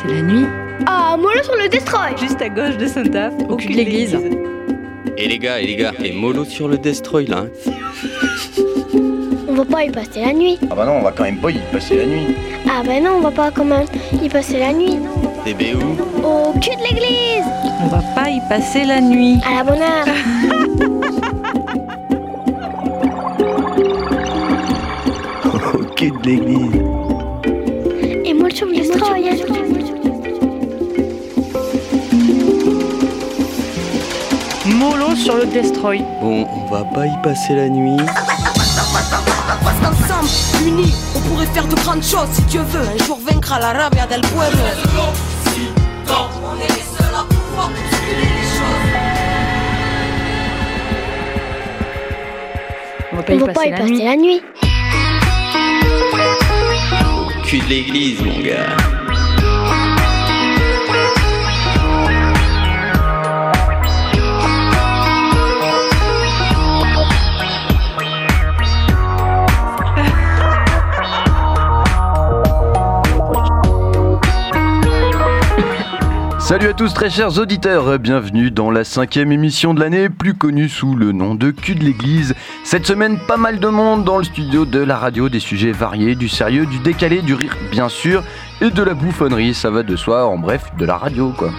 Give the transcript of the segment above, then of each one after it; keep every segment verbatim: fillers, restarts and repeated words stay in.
passer la nuit. Ah, mollo sur le Destroy. Juste à gauche de Saint-Aph, au cul de l'église. Et les gars, et les gars, et mollo sur le Destroy là. Hein. On va pas y passer la nuit. Ah bah non, on va quand même pas y passer la nuit. Ah bah non, on va pas quand même y passer la nuit. T B où? Au cul de l'église. On va pas y passer la nuit. À la bonne heure. Au cul de l'église. Et mollo sur le Destroy. Mollo sur le Destroy. Bon, on va pas y passer la nuit. Parce qu'ensemble, unis, on pourrait faire de grandes choses. Si Dieu veut, un jour vaincre à la rabia del pueblo. On est les seuls à pouvoir bousculer les choses. On va pas On y va passer, pas y la, passer nuit. la nuit. Au cul de l'église, mon gars. Salut à tous très chers auditeurs, bienvenue dans la cinquième émission de l'année, plus connue sous le nom de Cul de l'église. Cette semaine, pas mal de monde dans le studio de la radio, des sujets variés, du sérieux, du décalé, du rire bien sûr, et de la bouffonnerie, ça va de soi, en bref, de la radio quoi.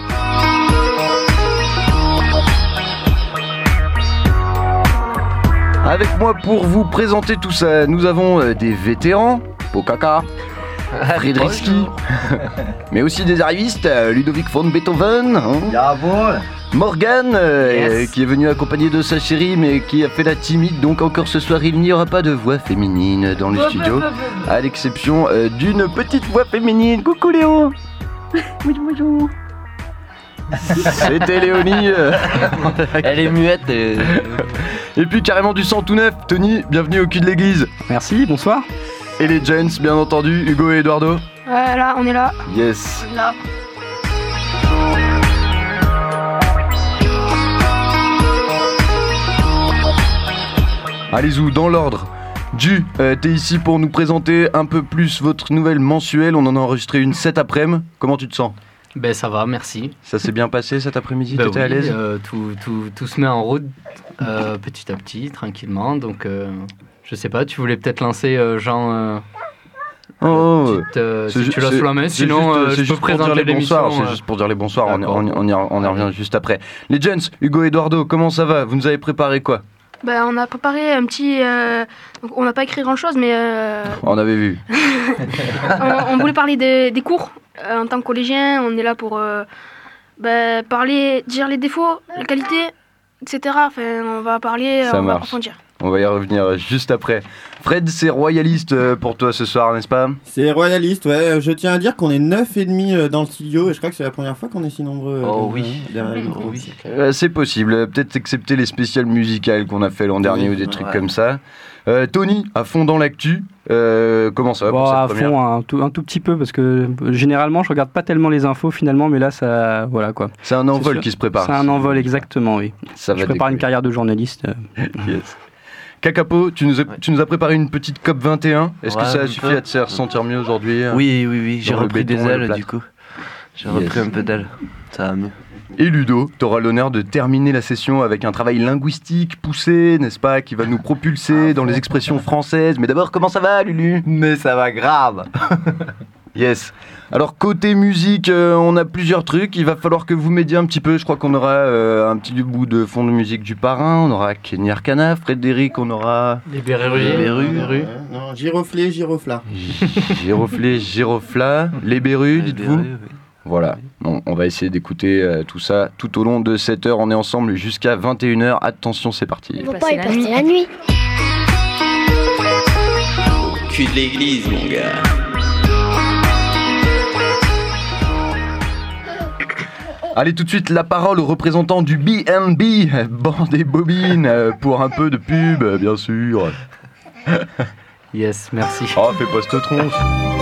Avec moi pour vous présenter tout ça, nous avons euh, des vétérans, Pokaka, Friedrichski, mais aussi des arrivistes, euh, Ludovic von Beethoven, hein, Jawohl. Morgane, euh, Yes. qui est venu accompagné de sa chérie, mais qui a fait la timide, donc encore ce soir il n'y aura pas de voix féminine dans le studio, à l'exception euh, d'une petite voix féminine. Coucou Léo. Bonjour. C'était Léonie. euh, Elle est muette. Et... Et puis carrément du sang tout neuf, Tony, bienvenue au cul de l'église. Merci, bonsoir. Et les gents, bien entendu, Hugo et Eduardo. Ouais, là, on est là. Yes. Là. Allez-y, dans l'ordre. Ju, euh, t'es ici pour nous présenter un peu plus votre nouvelle mensuelle. On en a enregistré une cet après-midi. Comment tu te sens? Ben ça va, merci. Ça s'est bien passé cet après-midi? Ben T'étais oui, à l'aise? euh, tout, tout, tout se met en route euh, petit à petit, tranquillement. Donc, euh, je sais pas, tu voulais peut-être lancer euh, Jean. Euh, Oh, petite, euh, c'est si ju- tu lâches c'est- la main, c'est sinon juste, euh, c'est je peux juste pour dire présenter les l'émission. bonsoirs, c'est euh. juste pour dire les bonsoirs, on, D'accord. on, on y, on y revient juste après. Les gents, Hugo et Eduardo, comment ça va? Vous nous avez préparé quoi? Bah, on a préparé un petit. euh, donc on n'a pas écrit grand chose, mais euh, On avait vu. on, on voulait parler des, des cours. Euh, en tant que collégien, on est là pour euh, bah, parler, dire les défauts, les qualités, et cetera. Enfin, on va parler, Ça on va marche. approfondir. On va y revenir juste après. Fred, c'est royaliste euh, pour toi ce soir, n'est-ce pas? C'est royaliste, ouais. Je tiens à dire qu'on est neuf et demi euh, dans le studio et je crois que c'est la première fois qu'on est si nombreux. euh, Oh comme oui. ça, derrière le micro. Euh, C'est possible, peut-être excepté les spéciales musicales qu'on a fait l'an dernier Oui, ou des ouais. trucs comme ça. Euh, Tony, à fond dans l'actu, euh, comment ça va Bon, pour cette à première? fond, un tout, un tout petit peu, parce que euh, généralement, je regarde pas tellement les infos finalement, mais là, ça. Voilà quoi. C'est un envol sûr. qui se prépare. C'est un envol, exactement, oui. Ça Je va prépare une décoller. carrière de journaliste. euh. Yes. Kakapo, tu nous, as, tu nous as préparé une petite COP vingt et un. Est-ce que Ouais, ça a un suffi peu. à te faire sentir mieux aujourd'hui? Oui, oui, oui, j'ai Dans le repris béton des et le ailes plâtre. du coup. J'ai Yes. repris un peu d'ailes. Ça va mieux. Et Ludo, tu auras l'honneur de terminer la session avec un travail linguistique poussé, n'est-ce pas, qui va nous propulser dans les expressions françaises. Mais d'abord, comment ça va, Lulu? Mais ça va grave. Yes. Alors côté musique, euh, on a plusieurs trucs. Il va falloir que vous m'aidiez un petit peu. Je crois qu'on aura euh, un petit bout de fond de musique du parrain. On aura Kenny Arcana, Frédéric, on aura Les Berrus. Les Berrus. Ouais, non, giroflé, girofla. Giroflé, Girofla, les Berus, Les dites-vous. Berrus, oui. Voilà. Bon, on va essayer d'écouter euh, tout ça tout au long de cette heure. On est ensemble jusqu'à vingt et une heures. Attention, c'est parti. On va pas passer y la passer nuit. la nuit. Au cul de l'église, mon gars. Allez, tout de suite, la parole au représentant du B and B, bande et bobine, euh, pour un peu de pub, euh, bien sûr. Yes, merci. Oh, fais pas cette tronche.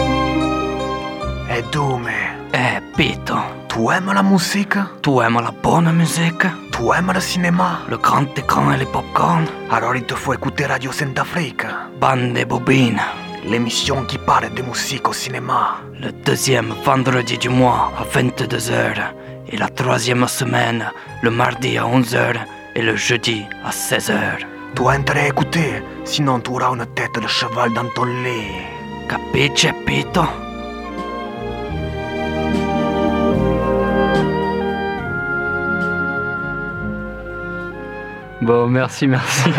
Eh Dome, eh Pito, tu aimes la musique? Tu aimes la bonne musique? Tu aimes le cinéma? Le grand écran et les popcorn? Alors il te faut écouter Radio Centrafrique. Bande et bobine, l'émission qui parle de musique au cinéma. Le deuxième vendredi du mois à vingt-deux heures. Et la troisième semaine, le mardi à onze heures et le jeudi à seize heures. Tu as intérêt à écouter, sinon tu auras une tête de cheval dans ton lit. Capiche, pito? Bon, merci, merci.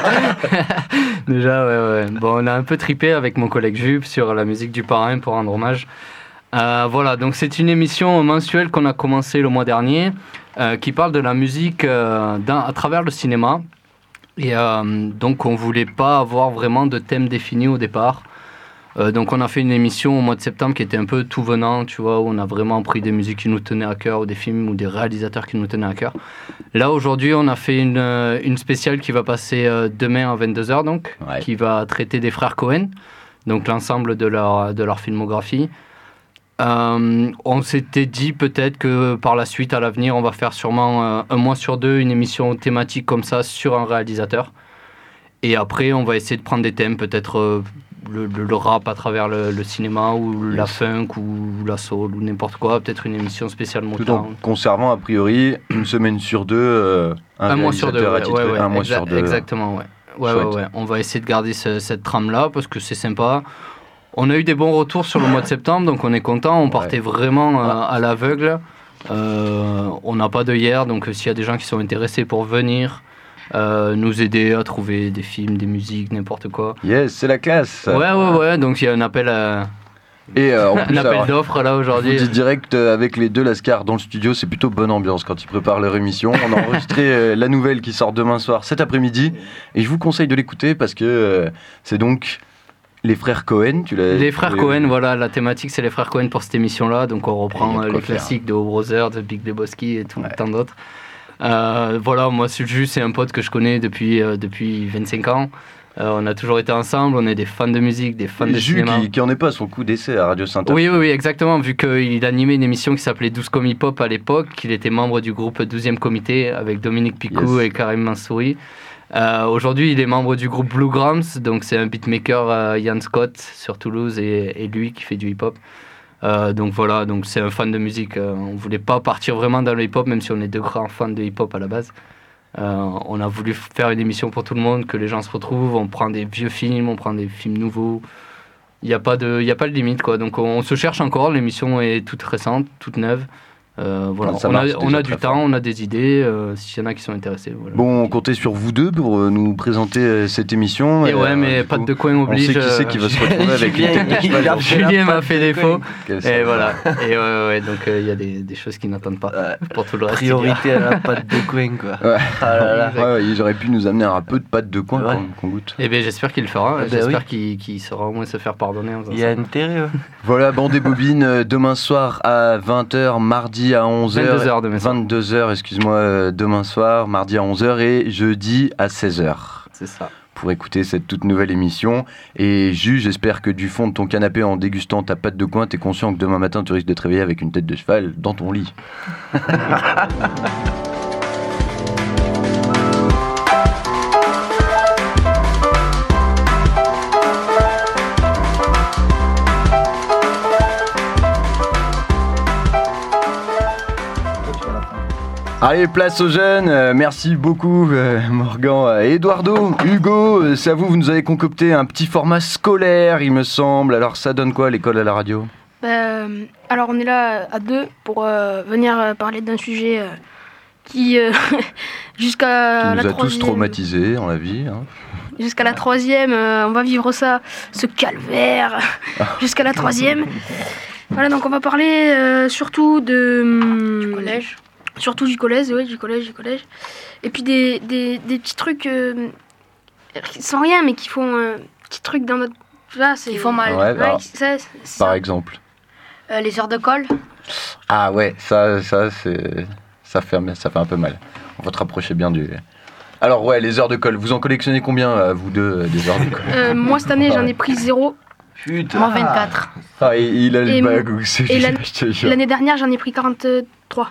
Déjà, ouais, ouais. Bon, on a un peu tripé avec mon collègue Jup sur la musique du parrain pour rendre hommage. Euh, voilà, donc c'est une émission mensuelle qu'on a commencé le mois dernier, euh, qui parle de la musique euh, dans, à travers le cinéma. Et euh, donc, on voulait pas avoir vraiment de thème défini au départ. Euh, donc, on a fait une émission au mois de septembre qui était un peu tout venant, tu vois, où on a vraiment pris des musiques qui nous tenaient à cœur, ou des films, ou des réalisateurs qui nous tenaient à cœur. Là, aujourd'hui, on a fait une, une spéciale qui va passer euh, demain à vingt-deux heures, donc, ouais. qui va traiter des frères Cohen, donc l'ensemble de leur, de leur filmographie. Euh, on s'était dit peut-être que par la suite, à l'avenir, on va faire sûrement euh, un mois sur deux une émission thématique comme ça sur un réalisateur. Et après, on va essayer de prendre des thèmes, peut-être euh, le, le, le rap à travers le, le cinéma, ou yes. la funk, ou la soul, ou n'importe quoi. Peut-être une émission spéciale Motown. Tout en conservant, a priori, une semaine sur deux, euh, un, un mois sur deux, ouais, titré, ouais, ouais, un mois exa- sur deux. Exactement, ouais. Ouais, ouais, ouais. On va essayer de garder ce, cette trame-là, parce que c'est sympa. On a eu des bons retours sur le mois de septembre, donc on est content. On partait ouais. vraiment euh, à l'aveugle. Euh, on n'a pas d'œillère, donc s'il y a des gens qui sont intéressés pour venir euh, nous aider à trouver des films, des musiques, n'importe quoi. Yes, c'est la classe. Ouais, ouais, ouais. Donc il y a un appel à... Et euh, en plus, un appel alors, d'offres là aujourd'hui. Je vous dis direct euh, avec les deux Lascar dans le studio, c'est plutôt bonne ambiance quand ils préparent leur émission. On a enregistré euh, la nouvelle qui sort demain soir, cet après-midi, et je vous conseille de l'écouter parce que euh, c'est donc les frères Cohen. Tu l'as. Les frères Cohen, voilà, la thématique c'est les frères Cohen pour cette émission-là, donc on reprend euh, les classiques de O Brothers, de Big Lebowski et tout, ouais. tant d'autres. Euh, voilà, moi Juju c'est un pote que je connais depuis euh, depuis vingt-cinq ans. Euh, on a toujours été ensemble, on est des fans de musique, des fans de Jus cinéma. Qui, qui en est pas à son coup d'essai à Radio Saint-Aph. Oui, oui, oui, exactement, vu qu'il animait une émission qui s'appelait douze comme hip-hop à l'époque, qu'il était membre du groupe douzième comité avec Dominique Picou yes. et Karim Mansouri. Euh, aujourd'hui, il est membre du groupe Bluegrams, donc c'est un beatmaker, euh, Ian Scott, sur Toulouse, et, et lui qui fait du hip-hop. Euh, donc voilà, donc c'est un fan de musique. Euh, on voulait pas partir vraiment dans le hip-hop, même si on est deux grands fans de hip-hop à la base. Euh, on a voulu faire une émission pour tout le monde, que les gens se retrouvent, on prend des vieux films, on prend des films nouveaux, il n'y a pas de, il y a pas de limite quoi. Donc on, on se cherche encore, l'émission est toute récente, toute neuve. Euh, voilà. On a, on a du temps, fort. On a des idées, euh, s'il y en a qui sont intéressés. Voilà. Bon, on comptait sur vous deux pour euh, nous présenter euh, cette émission. Et, et ouais, euh, mais pas de coin oblige. On sait qui c'est qui va se retrouver avec une tête de cheval. Julien m'a fait défaut. Et voilà. Et ouais, ouais, donc il euh, y a des, des choses qui n'attendent pas ouais. pour tout le reste. Priorité à la pâte de coin, quoi. Ouais. Ah là là. Ouais, ouais, ils auraient pu nous amener un peu de pâte de coin ouais. qu'on, qu'on goûte. Et bien j'espère qu'il le fera. Ben j'espère oui. qu'il, qu'il saura au moins se faire pardonner. Il y a intérêt. Voilà, bande des bobines, demain soir à vingt heures, mardi à onze heures. vingt-deux heures, excuse-moi, demain soir, mardi à onze heures et jeudi à seize heures. C'est ça. Pour écouter cette toute nouvelle émission. Et Jus, j'espère que du fond de ton canapé, en dégustant ta pâte de coin, t'es conscient que demain matin, tu risques de te réveiller avec une tête de cheval dans ton lit. Allez, place aux jeunes. Euh, merci beaucoup, euh, Morgan, et Eduardo, Hugo. Euh, c'est à vous, vous nous avez concocté un petit format scolaire, il me semble. Alors, ça donne quoi, l'école à la radio ? bah, Alors, on est là à deux pour euh, venir parler d'un sujet euh, qui, euh, jusqu'à qui la nous a troisième... tous traumatisés dans la vie. Hein. Jusqu'à la troisième, euh, on va vivre ça, ce calvaire. Jusqu'à la troisième. Voilà, donc on va parler euh, surtout de... Du collège. Surtout du collège, oui, du collège, du collège. Et puis des, des, des petits trucs euh, sans rien, mais qui font un euh, petit truc dans notre... Là, c'est... Qui font mal. Ouais, ouais, alors, ça, c'est par ça. exemple. Euh, les heures de colle. Ah ouais, ça, ça, c'est... ça, fait, ça fait un peu mal. On va te rapprocher bien du... Alors ouais, les heures de colle. Vous en collectionnez combien, vous deux, des heures de colle ? euh, Moi, cette année, j'en ai pris zéro. Putain. Moi, vingt-quatre. Ah, il a le et, bague. et l'année, l'année dernière, j'en ai pris quarante-trois.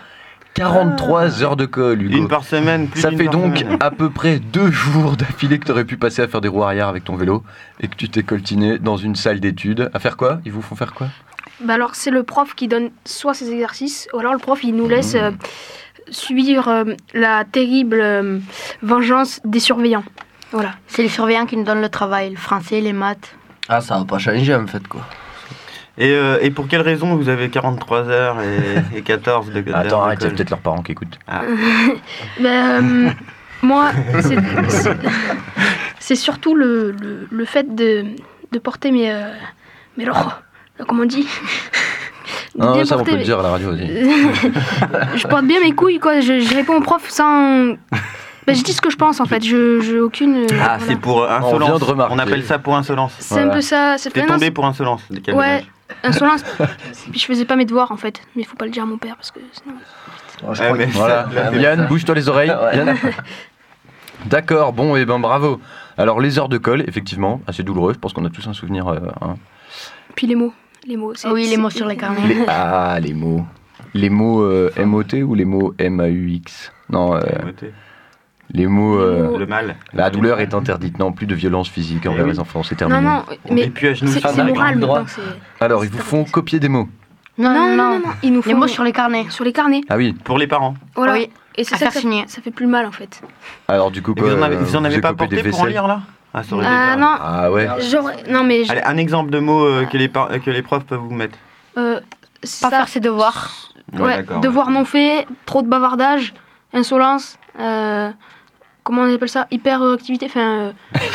quarante-trois heures de colle, Hugo. Une par semaine, plus Ça d'une fait par donc semaine. à peu près deux jours d'affilée que tu aurais pu passer à faire des roues arrière avec ton vélo et que tu t'es coltiné dans une salle d'études. À faire quoi? Ils vous font faire quoi? Bah alors c'est le prof qui donne soit ses exercices, ou alors le prof il nous laisse euh, subir euh, la terrible euh, vengeance des surveillants. Voilà. C'est les surveillants qui nous donnent le travail, le français, les maths. Ah, ça va pas changer en fait, quoi. Et, euh, et pour quelle raison vous avez quarante-trois heures et, et quatorze de, de Attends, arrête, c'est d'école peut-être leurs parents qui écoutent. Ah. Bah, euh, moi, c'est, c'est, c'est surtout le, le, le fait de, de porter mes... Euh, mais alors, comment on dit? Non, Bien ça on porter peut le mes- dire à la radio aussi. Je porte bien mes couilles, quoi. Je, je réponds au prof sans... Bah, je dis ce que je pense, en fait. Je, je aucune... euh, Ah, voilà. c'est pour euh, On vient insolence. de remarquer. On appelle ça pour insolence. C'est un peu ça. C'est T'es non, tombé c'est- pour insolence. de quel Ouais, âge insolence. Puis je faisais pas mes devoirs, en fait. Mais il faut pas le dire à mon père, parce que sinon... Oh, je Ouais, crois mais que- Voilà. ça- Yann, bouge-toi les oreilles. Ouais. Yann. D'accord, bon, et ben bravo. Alors, les heures de colle, effectivement, assez douloureux. Je pense qu'on a tous un souvenir. euh, hein. Puis les mots. Les mots. c'est- Ah oui, les c'est- mots sur les carnets. Les- Ah, les mots. Les mots euh, M O T ou les mots M A U X? Non, euh, les mots. euh, Le mal. La douleur est interdite. Non, plus de violence physique envers oui. les enfants. C'est terminé. Non, non, On mais met plus à genoux c'est sur c'est la moral droite. maintenant. c'est- Alors, ils vous font copier des mots. Non, Non, non, non, non, ils nous font Les mots sur les carnets. sur les carnets. Ah oui. Pour les parents. Voilà. Oui. Et c'est À ça, faire que ça, signer. ça fait plus mal en fait. Alors, du coup, Et quoi, vous en avez, euh, vous en avez avez pas copié porté des pour en vaisselles lire là Ah, ça aurait été Ah bien. non, Ah ouais. j'aurais- non mais je- Allez, un exemple de mots euh, que, les par- que les profs peuvent vous mettre. euh, Pas ça- faire ses devoirs. Ouais, d'accord, devoir ouais. non fait, trop de bavardage, insolence, euh, comment on appelle ça, hyperactivité, enfin. euh,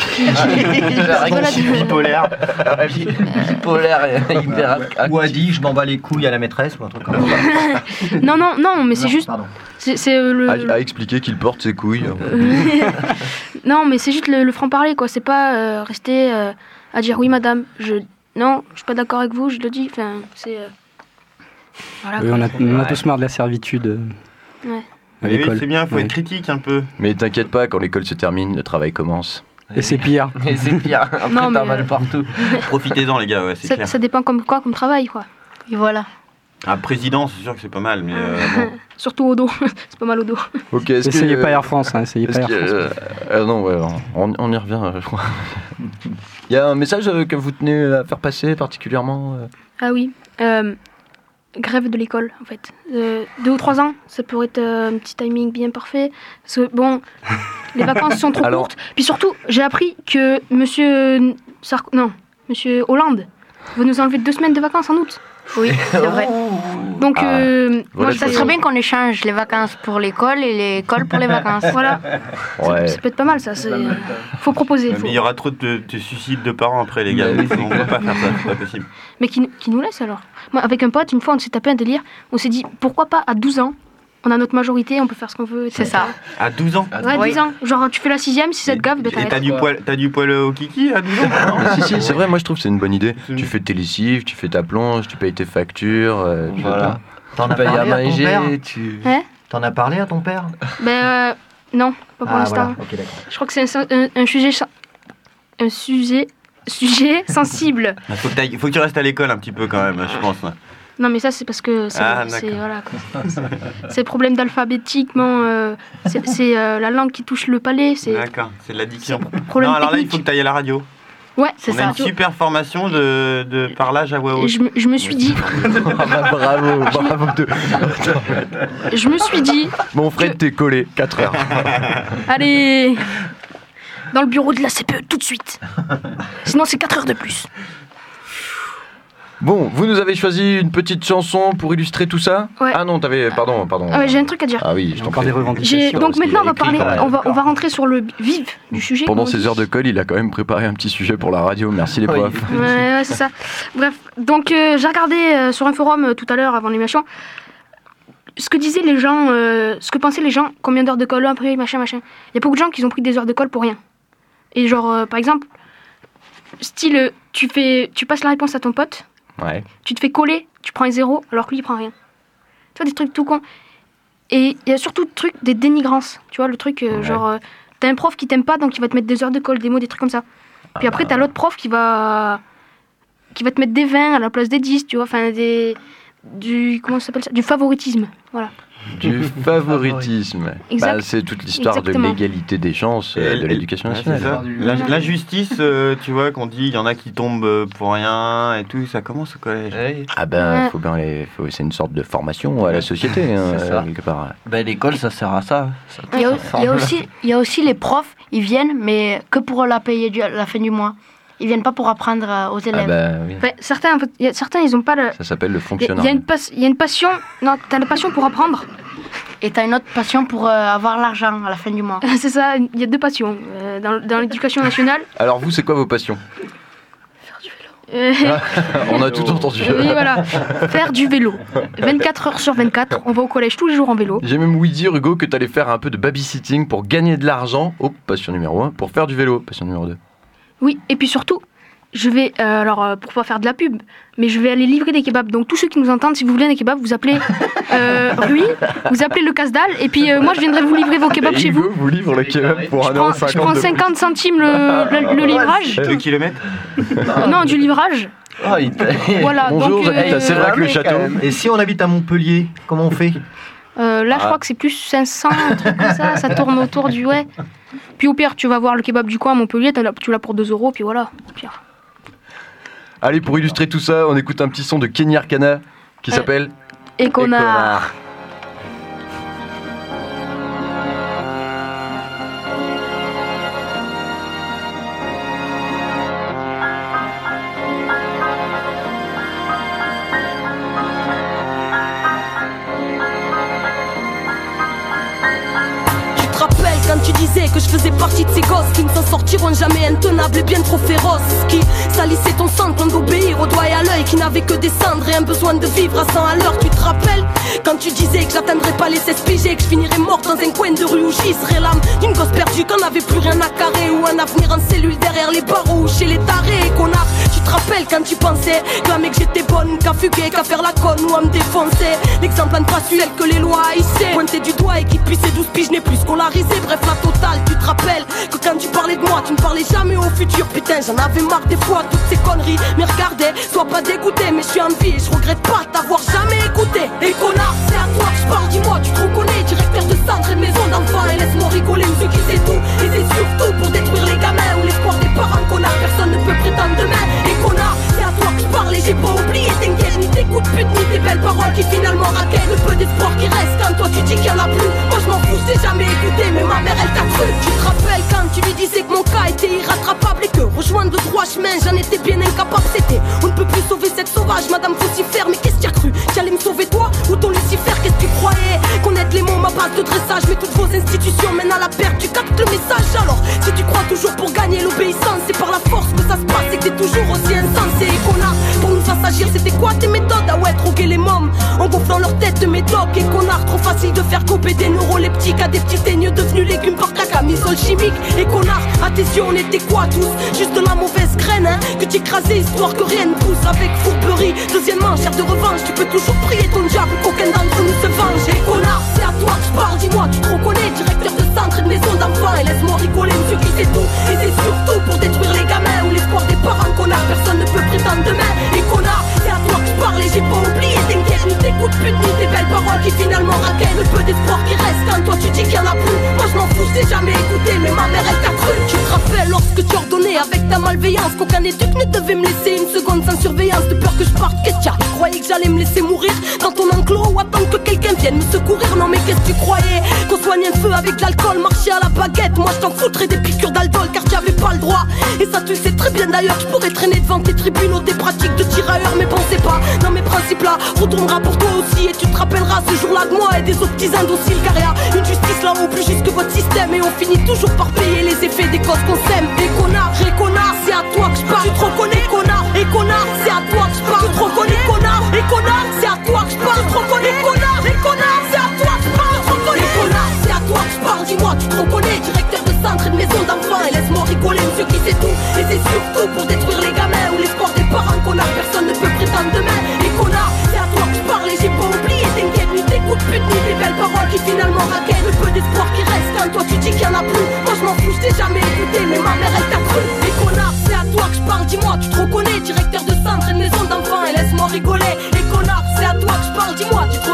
voilà, Bipolaire. Bipolaire et hyper. Ou a dit je m'en bats les couilles à la maîtresse ou un truc comme ça. non non non, mais c'est Non, juste, pardon. c'est c'est, euh, le. À, à expliquer qu'il porte ses couilles. Non, mais c'est juste le, le franc-parler, quoi. C'est pas euh, rester euh, à dire oui, madame. Je non, je suis pas d'accord avec vous. Je le dis. Enfin, c'est. euh, Voilà. Oui, quoi. on a, on a tous marre de la servitude euh, Ouais. à Mais oui, l'école. c'est bien, faut Ouais. être critique un peu. Mais t'inquiète pas, quand l'école se termine, le travail commence. Et c'est pire. Et c'est pire. Après, Non, t'as mais, mal euh, partout. Profitez-en les gars, ouais, c'est Ça, clair. ça dépend comme quoi, comme travail, quoi. Et voilà. Un président, c'est sûr que c'est pas mal, mais euh, bon. Surtout au dos. C'est pas mal au dos. Ok, est-ce que, Essayez euh, pas Air France, hein, essayez est-ce pas Air que, France. euh, euh, non, ouais, on, on y revient, euh, je crois. Il y a un message euh, que vous tenez à faire passer particulièrement euh Ah oui. Euh, grève de l'école, en fait. Euh, deux ou trois ans, ça pourrait être euh, un petit timing bien parfait. Parce que, bon, les vacances sont trop Alors- courtes. Puis surtout, j'ai appris que monsieur Sarko... Non, monsieur Hollande veut nous enlever deux semaines de vacances en août. Oui, c'est vrai. Donc, Ah, euh, voilà, je Ça c'est- fais- serait bien qu'on échange les vacances pour l'école et l'école pour les vacances. Voilà. Ouais. Ça peut être pas mal, ça. c'est- Faut proposer. Mais faut- il y aura trop de, de suicides de parents après, les gars. Bah oui, c'est on peut pas faire ça, c'est pas possible. Mais qui, qui nous laisse alors. Moi, avec un pote, une fois, on s'est tapé un délire. On s'est dit, pourquoi pas à douze ans, on a notre majorité, on peut faire ce qu'on veut. et C'est cetera. ça. À douze ans Ouais, Oui. dix ans. Genre, tu fais la sixième, si ça te gave, ben Et t'as t'arrêtes. du, poil, t'as du poil au kiki à douze ans Si, si, c'est vrai, moi je trouve que c'est une bonne idée. C'est- Tu fais tes lessives, tu fais ta plonge, tu payes tes factures. euh, tu Voilà. T'en Tu as payes parlé à à ton manger, père tu... Hein T'en as parlé à ton père Ben, euh, non, pas pour Ah l'instant. voilà, ok d'accord. Je crois que c'est un, un- un sujet. sen- Un sujet. Sujet sensible. Il faut que, t'ailles- faut que tu restes à l'école un petit peu quand même, je pense. Non, mais ça, c'est parce que c'est. Ah, c'est- d'accord. voilà, quoi. C'est le problème d'alphabétiquement. euh, c'est c'est, euh, la langue qui touche le palais. C'est D'accord, c'est de l'addiction. problème Non, alors là, il technique. faut que tu ailles à la radio. Ouais, C'est On a ça. une super formation de, de parlage à voix Et haute. je, me- je me suis dit. Ah bah, bravo, bravo. De... Je me suis dit. Mon Fred, t'es collé, quatre heures. Allez dans le bureau de la C P E tout de suite. Sinon, c'est quatre heures de plus. Bon, vous nous avez choisi une petite chanson pour illustrer tout ça. Ouais. Ah non, t'avais... Pardon, pardon. Ah ouais, j'ai un truc à dire. Ah oui, je t'en Encore prie. des revendications. J'ai- Donc Parce qu'il maintenant, on a va écrit parler. quand même. On va, on va rentrer sur le vif du sujet. Pendant comme on ses dit. heures de colle, il a quand même préparé un petit sujet pour la radio. Merci les Oui. profs. Ouais, ouais, c'est ça. Bref, donc euh, j'ai regardé euh, sur un forum euh, tout à l'heure avant l'émission ce que disaient les gens, euh, ce que pensaient les gens, combien d'heures de colle après, machin, machin. Il y a beaucoup de gens qui ont pris des heures de colle pour rien. Et genre, euh, par exemple, style, euh, tu fais, tu passes la réponse à ton pote, Ouais. tu te fais coller, tu prends un zéro, alors que lui il prend rien. Tu vois, des trucs tout cons. Et il y a surtout le truc des dénigrances. Tu vois, le truc, euh, Ouais. genre, euh, t'as un prof qui t'aime pas, donc il va te mettre des heures de colle, des mots, des trucs comme ça. Puis après, t'as l'autre prof qui va qui va te mettre des vingt à la place des dix, tu vois, enfin des, du comment ça s'appelle ça, du favoritisme, voilà. Du favoritisme. Exact. Bah, c'est toute l'histoire Exactement. de l'égalité des chances euh, de l'éducation Ouais, c'est nationale. ça. La- L'injustice, euh, tu vois, qu'on dit, il y en a qui tombent euh, pour rien et tout, ça commence au collège. Ah ben, Ouais. faut bien les, faut- c'est une sorte de formation à la société, hein, C'est ça. quelque part. Ben, l'école, ça sert à ça. ça Il y, a, ça il y a forme. aussi, il y a aussi les profs, ils viennent, mais que pour la payer du- la fin du mois. Ils viennent pas pour apprendre euh, aux élèves. Ah bah oui. Enfin, certains, en fait, il y a- certains, ils ont pas le. Ça s'appelle le Il y, a- fonctionnariat. il y a une pas- il y a une passion. Non, t'as la passion pour apprendre. Et t'as une autre passion pour euh, avoir l'argent à la fin du mois. C'est ça. Il y a deux passions euh, dans, dans l'éducation nationale. Alors vous, c'est quoi vos passions? Euh, On a tout entendu. oui, voilà. Faire du vélo. vingt-quatre heures sur vingt-quatre. On va au collège tous les jours en vélo. J'ai même ouï dire, Hugo, que t'allais faire un peu de babysitting pour gagner de l'argent. Oh, passion numéro un. Pour faire du vélo, passion numéro deux. Oui, et puis surtout, je vais, euh, alors euh, pour pas faire de la pub, mais je vais aller livrer des kebabs. Donc tous ceux qui nous entendent, si vous voulez des kebabs, vous appelez euh, Rui, vous appelez le casse-dalle, et puis euh, moi je viendrai vous livrer vos kebabs Et chez Hugo vous. vous livre le kebab pour Je un prends, euro je cinquante. prends de plus. cinquante centimes le, le, le livrage. Le kilomètre Non, du livrage. Oh, il t'a- Voilà, Bonjour, donc, j'habite euh, à Sévrac le château. Et si on habite à Montpellier, comment on fait? Euh, là, je Ah. crois que c'est plus cinq cents, un truc comme ça. Ça tourne autour du ouais. Puis au pire, tu vas voir le kebab du coin à Montpellier, t'en as- tu l'as pour deux euros, puis voilà. Au pire. Allez, pour illustrer tout ça, on écoute un petit son de Kenny Arcana qui Euh, s'appelle Et connard. Tu te rappelles quand tu disais que je faisais partie de ces gosses qui ne s'en sortiront jamais, intenables et bien trop féroces, qui salissaient ton sang quand d'obéir au doigt et à l'œil, qui n'avaient que des cendres et un besoin de vivre à cent à l'heure. Tu te rappelles quand tu disais que j'atteindrais pas les seize piges et que je finirais mort dans un coin de rue où j'y serais l'âme d'une gosse perdue, qu'on n'avait plus rien à carrer, ou un avenir en cellule derrière les barreaux ou chez les tarés, connard. Tu te rappelles quand tu pensais que la mec j'étais bonne, qu'à fuguer, qu'à faire la conne ou à me défoncer. L'exemple à ne pas suivre, celle que les lois haïssaient, pointer du doigt et qui puissait douze piges n'est plus scolarisé. Bref, la totale. Tu te rappelles que quand tu parlais de moi, tu ne parlais jamais au futur. Putain, j'en avais marre des fois, toutes ces conneries. Mais regardez, sois pas dégoûté, mais je suis en vie et je regrette pas t'avoir jamais écouté. Et connard, c'est à toi que je parle, dis-moi, tu te reconnais, directeur de centre et de maison d'enfants. Et laisse-moi rigoler, monsieur qui sait tout. Et c'est surtout pour détruire les gamins ou l'espoir des parents, connard. Personne ne peut prétendre demain. Et connard, c'est à toi que je parle et j'ai pas oublié. T'inquiète, ni tes coups de pute, ni tes belles paroles qui finalement raquent le peu d'espoir qui reste quand toi tu dis qu'il y en a plus. Moi je m'en fous, je t'ai jamais écouté, mais ma mère elle t'a cru. Tu te rappelles quand tu lui disais que mon cas était irrattrapable et que rejoindre de droit chemin j'en étais bien incapable. C'était on ne peut plus sauver cette sauvage, madame Faucifère. Mais qu'est-ce que tu as cru? Tu allais me sauver toi ou ton Lucifer? Qu'est-ce que tu croyais? Connaître les mots, ma base de dressage, mais toutes vos institutions mènent à la perte. Tu captes le message alors? Si tu crois toujours pour gagner l'obéissance, c'est par la force que ça se passe et que t'es toujours aussi insensé. Et connard, pour nous faire s'agir, c'était quoi tes méthodes? Ah ouais, droguer les mômes en gonflant leur tête de médoc. Et connard, trop facile de faire gober des neuroleptiques à des petits teigneux devenus légumes par ta camisole chimique. Et connard, à tes yeux on était quoi tous? Juste de la mauvaise graine hein, que tu écrasais histoire que rien ne pousse avec fourberie. Deuxièmement, chair de revanche, tu peux toujours prier ton diable, qu'aucun d'entre nous se venge. Et connard, c'est à toi que je parle, dis-moi, tu te reconnais, directeur de centre et de maison d'enfants. Et laisse-moi rigoler, monsieur qui sait tout. Et c'est surtout pour détruire les gamins ou l'espoir des parents, connard. Personne ne peut prétendre demain. Et connard, c'est à toi que je parle et j'ai pas oublié. T'inquiète, ni tes coups de pute, ni tes belles paroles qui finalement raquent le peu d'espoir qui reste quand toi tu dis qu'il y en a plus. Moi je m'en fous, je t'ai jamais écouté, mais ma mère elle t'a cru. Tu te rappelles lorsque tu ordonnais avec ta malveillance qu'aucun éduc ne devait me laisser une seconde sans surveillance, de peur que je parte. Qu'est-ce qu'il y a? Tu croyais que j'allais me laisser mourir dans ton enclos ou attendre que quelqu'un vienne me secourir? Non mais qu'est-ce que tu croyais? Qu'on soignait le feu avec de l'alcool, marcher à la baguette? Moi je t'en foutrais des piqûres d'aldol car tu avais pas le droit. Et ça tu le sais très bien d'ailleurs, je pourrais traîner devant tes tribunaux des pratiques de tirailleurs. Mais pensez pas, dans mes principes là, retournera pour toi aussi. Et tu te rappelleras ce jour-là de moi et des autres petits indociles. Car y'a une justice là-haut plus juste que votre système. Et on finit toujours par payer les effets des causes qu'on sème. Et connard, et connard, c'est à toi que je parle. Tu te reconnais connard, et connard, c'est à toi que je parle. Tu te reconnais connard, et connard, c'est à toi que je parle. Tu te reconnais connard, et connard, c'est à toi que je parle. Tu te reconnais connard, c'est à toi que je parle. Dis-moi, tu te reconnais, directeur de centre et de maison d'enfants. Et laisse-moi rigoler, monsieur qui sait tout. Et c'est surtout pour détruire les gamins ou l'espoir des parents, connard. Personne ne peut prétendre demain. Et connard, c'est à toi que je parle et j'ai pas oublié. T'inquiète, ni tes coups de pute, ni tes belles paroles qui finalement raquent le peu d'espoir qui reste quand toi tu dis qu'il y en a plus. Moi je m'en fous, je t'ai jamais écouté, mais ma mère elle t'a cru. Et connard, c'est à toi que je parle, dis-moi, tu te reconnais, directeur de centre et de maison d'enfants. Et laisse-moi rigoler. Et connard, c'est à toi que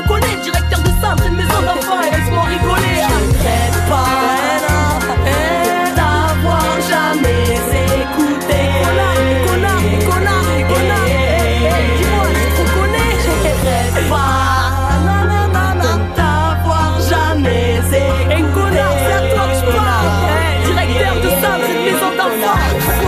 connais. Directeur de centre, une maison d'enfants, et laisse-moi rigoler. Je regrette pas d'avoir jamais écouté. Les connards, les connards, les connards, les connards. Dis-moi, je te reconnais. Je regrette pas non, non, non, non, d'avoir jamais écouté. Un connard, c'est à toi que je parle. Directeur de centre, une maison d'enfants.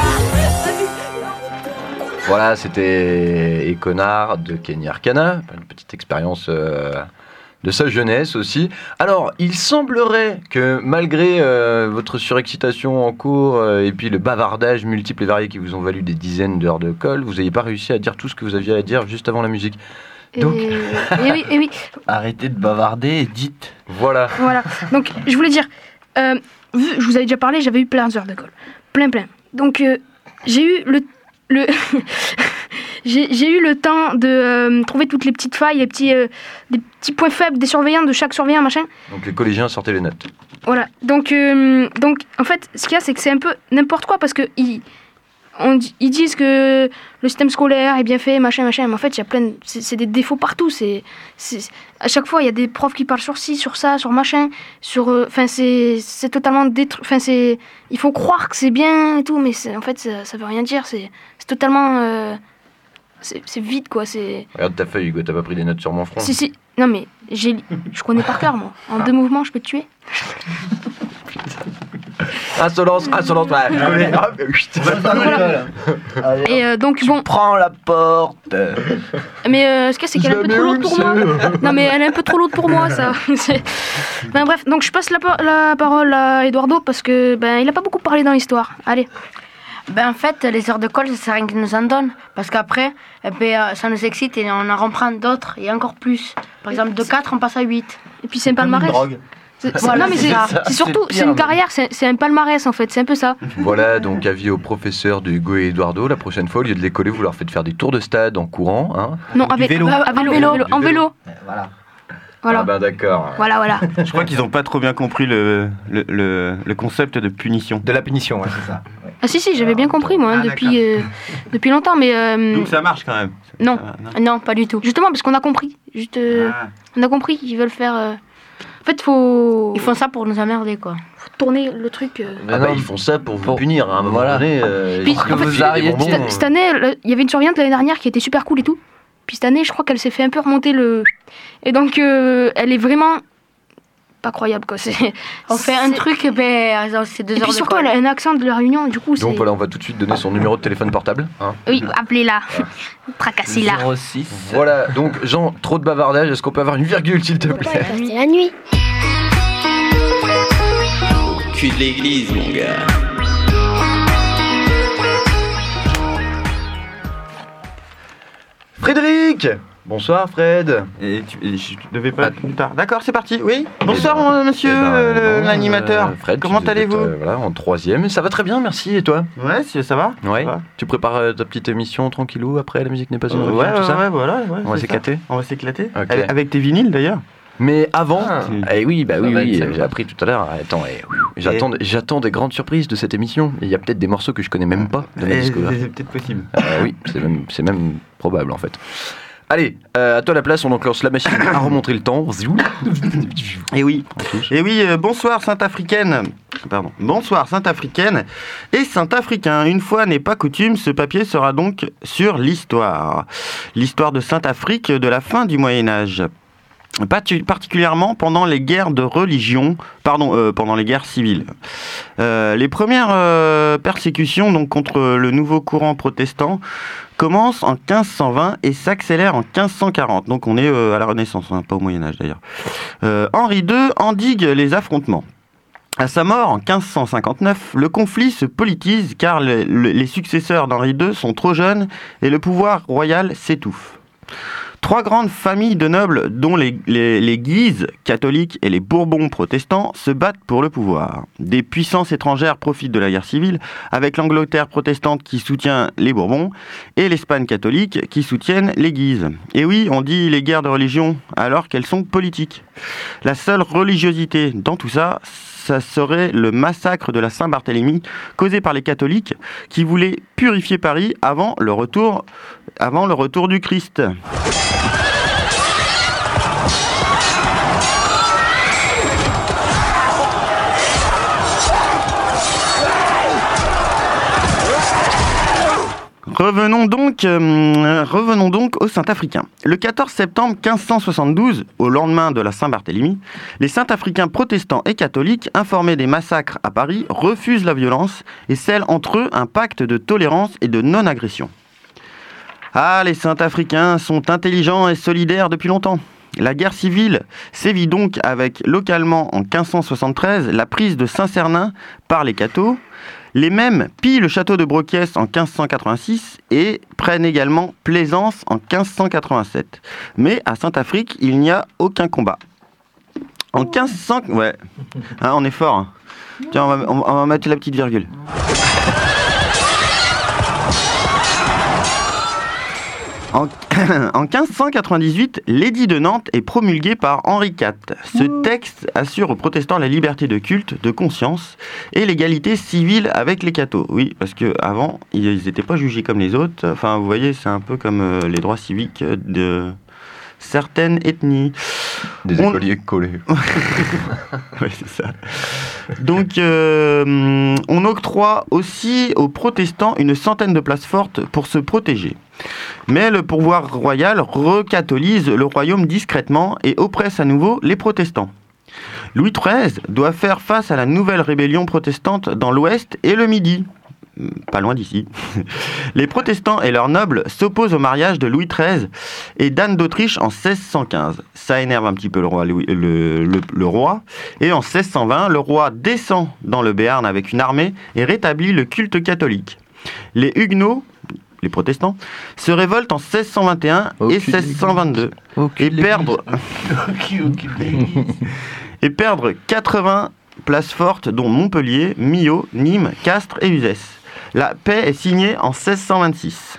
Voilà, c'était Et Connard de Kenny Arcana, une petite expérience euh, de sa jeunesse aussi. Alors, il semblerait que malgré euh, votre surexcitation en cours euh, et puis le bavardage multiple et varié qui vous ont valu des dizaines d'heures de colle, vous n'ayez pas réussi à dire tout ce que vous aviez à dire juste avant la musique. Donc... Et, et oui, et oui. Arrêtez de bavarder et dites. Voilà. Voilà. Donc, je voulais dire, euh, vu, je vous avais déjà parlé, j'avais eu plein d'heures de colle. Plein, plein. Donc, euh, j'ai eu le... le j'ai, j'ai eu le temps de euh, trouver toutes les petites failles, les petits, euh, des petits points faibles des surveillants, de chaque surveillant, machin. Donc les collégiens sortaient les notes. Voilà. Donc, euh, donc en fait, ce qu'il y a, c'est que c'est un peu n'importe quoi, parce que ils, on, ils disent que le système scolaire est bien fait, machin, machin, mais en fait, il y a plein de, c'est, c'est des défauts partout. C'est, c'est, à chaque fois, il y a des profs qui parlent sur ci, sur ça, sur machin, sur... Enfin, euh, c'est, c'est totalement détruit. Enfin, c'est... Il faut croire que c'est bien et tout, mais c'est, en fait, ça, ça veut rien dire. C'est, c'est totalement... Euh, c'est, c'est vide, quoi. C'est... Regarde ta feuille, Hugo, t'as pas pris des notes sur mon front. Si, si. Non, mais j'ai, je connais par cœur, moi. En deux mouvements, je peux te tuer. Insolence, insolence, ouais, je connais. Ah, voilà. Et euh, donc, bon. Prends la porte. Mais euh, ce qu'il y a, c'est qu'elle est un peu trop lourde pour moi. Non, mais elle est un peu trop lourde pour moi, ça. C'est... Ben, bref, donc je passe la, la parole à Eduardo parce que ben il a pas beaucoup parlé dans l'histoire. Allez. Ben en fait, les heures de colle, ça sert à rien qu'ils nous en donnent. Parce qu'après, eh ben, ça nous excite et on en reprend d'autres et encore plus. Par exemple, de quatre, on passe à huit. Et puis c'est un palmarès. C'est, c'est, voilà, non mais c'est, c'est, c'est surtout, c'est, c'est une carrière, c'est, c'est un palmarès en fait, c'est un peu ça. Voilà, donc avis aux professeurs de Hugo et Eduardo, la prochaine fois, au lieu de les coller, vous leur faites faire des tours de stade en courant. Hein, non, avec vélo. À, à vélo, vélo, vélo, en vélo. Voilà. Voilà. Ah bah d'accord. Voilà, voilà. Je crois qu'ils n'ont pas trop bien compris le, le, le, le concept de punition. De la punition, ouais, c'est ça. Ouais. Ah si, si, j'avais bien compris moi, hein, ah, depuis, euh, depuis longtemps, mais... Euh, Donc ça marche quand même. Non. Va, non, non, pas du tout. Justement, parce qu'on a compris. Juste, euh, ah. On a compris qu'ils veulent faire... Euh... En fait, faut... Ils font ça pour nous emmerder, quoi. Faut tourner le truc... Euh... Ah bah, ils font ça pour vous punir, hein, à un moment voilà. donné. Euh, Puis, en fait, vous arrivez cette, cette année, il y avait une surveillante l'année dernière qui était super cool et tout. Puis cette année, je crois qu'elle s'est fait un peu remonter le... Et donc, euh, elle est vraiment... pas croyable, quoi. C'est... On fait un truc, ben, c'est deux heures de colle. Et puis surtout, elle a un accent de la Réunion, du coup, c'est... Donc voilà, on va tout de suite donner son numéro de téléphone portable. Hein. Oui, appelez-la. Tracassez-la. zéro six. Voilà, donc Jean, trop de bavardage, est-ce qu'on peut avoir une virgule, s'il te plaît? C'est la nuit. Au cul de l'église, mon gars. Frédéric! Bonsoir Fred. Et tu, et je devais pas plus tard. D'accord, c'est parti. Oui. Bonsoir ben, monsieur eh ben, euh, non, l'animateur. Euh, Fred, comment allez-vous? euh, Voilà, en troisième. Ça va très bien, merci. Et toi? Ouais, ça va. Ouais. Ça va. Tu prépares euh, ta petite émission tranquillou après la musique n'est pas une religion, ouais, tout ouais, ça. Ouais, voilà. Ouais, on va s'éclater. On va s'éclater. Okay. Avec, avec tes vinyles d'ailleurs. Mais avant, ah, eh oui, bah oui, oui, être, j'ai appris tout à l'heure. Attends, eh, j'attends, j'attends des grandes surprises de cette émission. Il y a peut-être des morceaux que je connais même pas de ma discographie. C'est peut-être possible. Euh, oui, c'est même, c'est même probable en fait. Allez, euh, à toi la place, on enclenche la machine à remontrer le temps. Et oui, et oui, euh, bonsoir Sainte-Africaine. Pardon. Bonsoir Sainte-Africaine et Saint-Africain. Une fois n'est pas coutume, ce papier sera donc sur l'histoire. L'histoire de Sainte-Afrique de la fin du Moyen-Âge. Particulièrement pendant les guerres de religion, pardon, euh, pendant les guerres civiles. Euh, les premières euh, persécutions donc contre le nouveau courant protestant commencent en quinze cent vingt et s'accélèrent en quinze cent quarante. Donc on est euh, à la Renaissance, hein, pas au Moyen-Âge d'ailleurs. Euh, Henri deux endigue les affrontements. À sa mort en quinze cent cinquante-neuf, le conflit se politise car les, les successeurs d'Henri deux sont trop jeunes et le pouvoir royal s'étouffe. Trois grandes familles de nobles, dont les, les, les Guises, catholiques, et les Bourbons, protestants, se battent pour le pouvoir. Des puissances étrangères profitent de la guerre civile, avec l'Angleterre protestante qui soutient les Bourbons, et l'Espagne catholique qui soutiennent les Guises. Et oui, on dit les guerres de religion, alors qu'elles sont politiques. La seule religiosité dans tout ça, ça serait le massacre de la Saint-Barthélemy, causé par les catholiques, qui voulaient purifier Paris avant le retour, avant le retour du Christ. Revenons donc, euh, revenons donc aux Saint-Africains. Le quatorze septembre quinze cent soixante-douze, au lendemain de la Saint-Barthélemy, les Saint-Africains protestants et catholiques, informés des massacres à Paris, refusent la violence et scellent entre eux un pacte de tolérance et de non-agression. Ah, les Saint-Africains sont intelligents et solidaires depuis longtemps. La guerre civile sévit donc avec, localement en quinze cent soixante-treize, la prise de Saint-Cernin par les cathos. Les mêmes pillent le château de Broquiès en quinze cent quatre-vingt-six et prennent également Plaisance en quinze cent quatre-vingt-sept. Mais à Saint-Afrique, il n'y a aucun combat. En quinze cents... Ouais, hein, on est fort. Hein. Tiens, on va, on va mettre la petite virgule. En, en quinze cent quatre-vingt-dix-huit, l'édit de Nantes est promulgué par Henri quatre. Ce texte assure aux protestants la liberté de culte, de conscience et l'égalité civile avec les cathos. Oui, parce qu'avant, ils n'étaient pas jugés comme les autres. Enfin, vous voyez, c'est un peu comme euh, les droits civiques de certaines ethnies. Des On... écoliers collés. Oui, c'est ça. Donc, euh, on octroie aussi aux protestants une centaine de places fortes pour se protéger. Mais le pouvoir royal recatholise le royaume discrètement et oppresse à nouveau les protestants. Louis treize doit faire face à la nouvelle rébellion protestante dans l'Ouest et le Midi. Pas loin d'ici. Les protestants et leurs nobles s'opposent au mariage de Louis treize et d'Anne d'Autriche en seize cent quinze. Ça énerve un petit peu le roi, Louis, le, le, le roi. Et en seize cent vingt, le roi descend dans le Béarn avec une armée et rétablit le culte catholique. Les Huguenots, les protestants, se révoltent en seize cent vingt et un et seize cent vingt-deux et perdre, et perdre quatre-vingts places fortes dont Montpellier, Millau, Nîmes, Castres et Uzès. La paix est signée en seize cent vingt-six.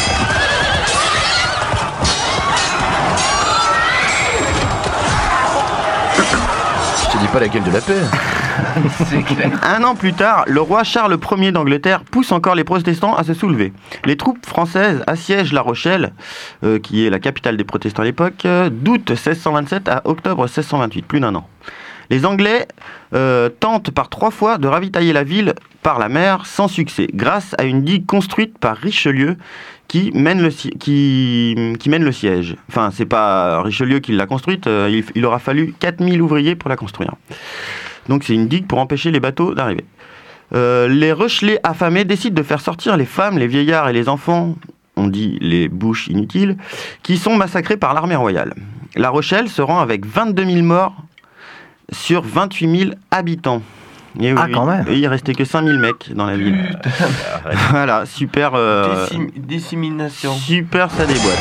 Je te dis pas laquelle de la paix. C'est clair. Un an plus tard, le roi Charles Ier d'Angleterre pousse encore les protestants à se soulever. Les troupes françaises assiègent La Rochelle, euh, qui est la capitale des protestants à l'époque, euh, d'août seize cent vingt-sept à octobre seize cent vingt-huit, plus d'un an. Les Anglais euh, tentent par trois fois de ravitailler la ville par la mer sans succès, grâce à une digue construite par Richelieu qui mène le, qui, qui mène le siège. Enfin, c'est pas Richelieu qui l'a construite, euh, il, il aura fallu quatre mille ouvriers pour la construire. Donc c'est une digue pour empêcher les bateaux d'arriver. Euh, les Rochelais affamés décident de faire sortir les femmes, les vieillards et les enfants, on dit les bouches inutiles, qui sont massacrés par l'armée royale. La Rochelle se rend avec vingt-deux mille morts sur vingt-huit mille habitants. Et ah, oui, quand même. Et il restait que cinq mille mecs dans la ville. Voilà, super... Euh, Décim- dissémination. Super, ça déboîte.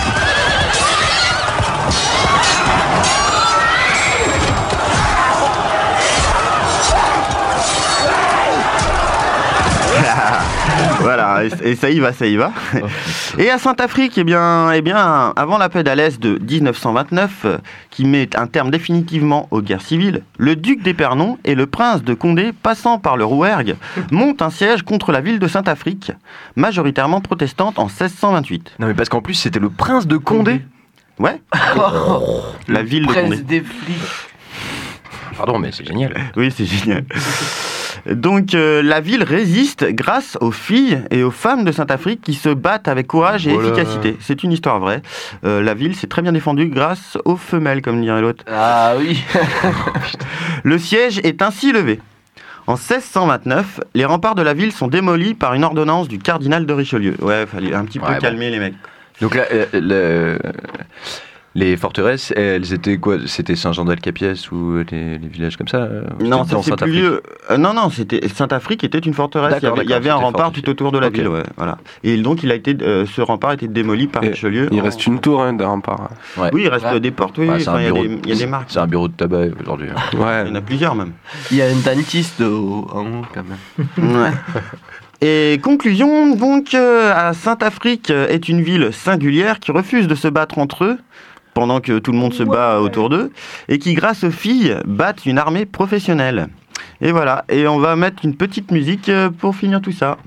Voilà, et, et ça y va, ça y va. Et à Saint-Afrique, eh bien, eh bien, avant la paix d'Alès de dix-neuf cent vingt-neuf, euh, qui met un terme définitivement aux guerres civiles, le duc d'Épernon et le prince de Condé, passant par le Rouergue, montent un siège contre la ville de Saint-Afrique, majoritairement protestante en seize cent vingt-huit. Non mais parce qu'en plus c'était le prince de Condé. Ouais. Oh, la ville de prince Condé. des flics. Pardon, mais c'est génial. Oui, c'est génial. Donc euh, la ville résiste grâce aux filles et aux femmes de Saint-Afrique qui se battent avec courage et voilà. efficacité. C'est une histoire vraie. Euh, la ville s'est très bien défendue grâce aux femelles, comme dirait l'autre. Ah oui. Le siège est ainsi levé. En seize cent vingt-neuf, les remparts de la ville sont démolis par une ordonnance du cardinal de Richelieu. Ouais, il fallait un petit peu Ouais, calmer bon. les mecs. Donc là, euh, le- les forteresses, elles étaient quoi? C'était Saint-Jean-d'Alcapiès ou les, les villages comme ça euh, Non, c'était ça c'est plus vieux. Euh, non, non, c'était Saint-Afrique était une forteresse. Il y D'accord, avait, il y avait d'accord, un c'était rempart fortifié. tout autour de la Ok. ville. Ouais, voilà. Et donc, il a été, euh, ce rempart a été démoli par Et Richelieu. Il en- reste une tour hein, d'un rempart. Ouais. Oui, il reste Ouais. des portes. Oui, Ouais, oui, c'est enfin, un il y a bureau des- de- il y a des marques. C'est un bureau de tabac aujourd'hui. hein. Ouais. Il y en a plusieurs même. Il y a un dentiste au- en haut quand même. Ouais. Et conclusion, donc, euh, à Saint-Afrique euh, est une ville singulière qui refuse de se battre entre eux, pendant que tout le monde se bat autour d'eux, et qui, grâce aux filles, battent une armée professionnelle. Et voilà, et on va mettre une petite musique euh, pour finir tout ça.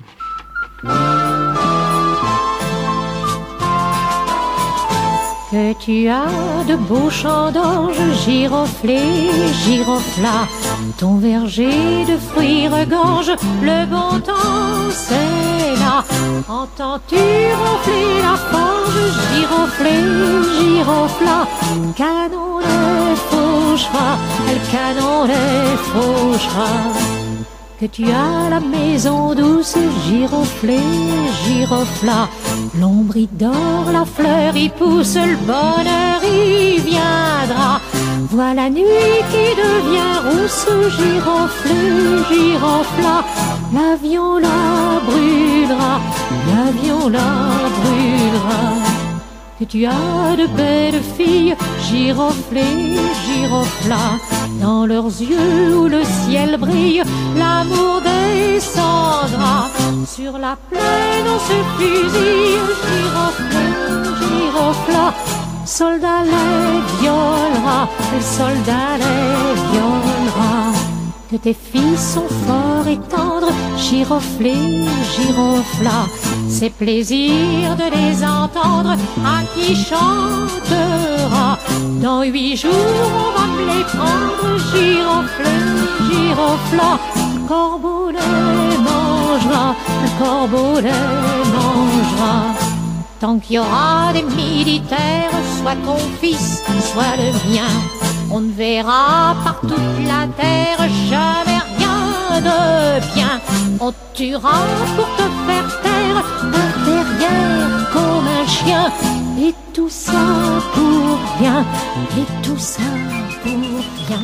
que tu as de beaux champs d'orge, giroflés, girofla. Ton verger de fruits regorge, le bon temps c'est là. Entends-tu ronfler la forge, giroflé, girofla. Canon les fauchera, le canon les fauchera. Que tu as la maison douce, giroflé, girofla. L'ombre y dort, la fleur y pousse, le bonheur y viendra. Vois la nuit qui devient rousse, giroflé, girofla. L'avion la brûlera, l'avion la brûlera. Que tu as de belles filles, giroflées, girofla. Dans leurs yeux où le ciel brille, l'amour descendra. Sur la plaine on se fusille, giroflée, girofla. Soldat les violera, le soldat les violera. Que tes fils sont forts et tendres, giroflés, girofla. C'est plaisir de les entendre, à qui chantera. Dans huit jours on va me les prendre, giroflés, girofla. Le corbeau les mangera, le corbeau les mangera. Tant qu'il y aura des militaires, soit ton fils, soit le mien, on ne verra par toute la terre jamais rien de bien. On tuera pour te faire taire, par derrière comme un chien. Et tout ça pour rien, et tout ça pour rien.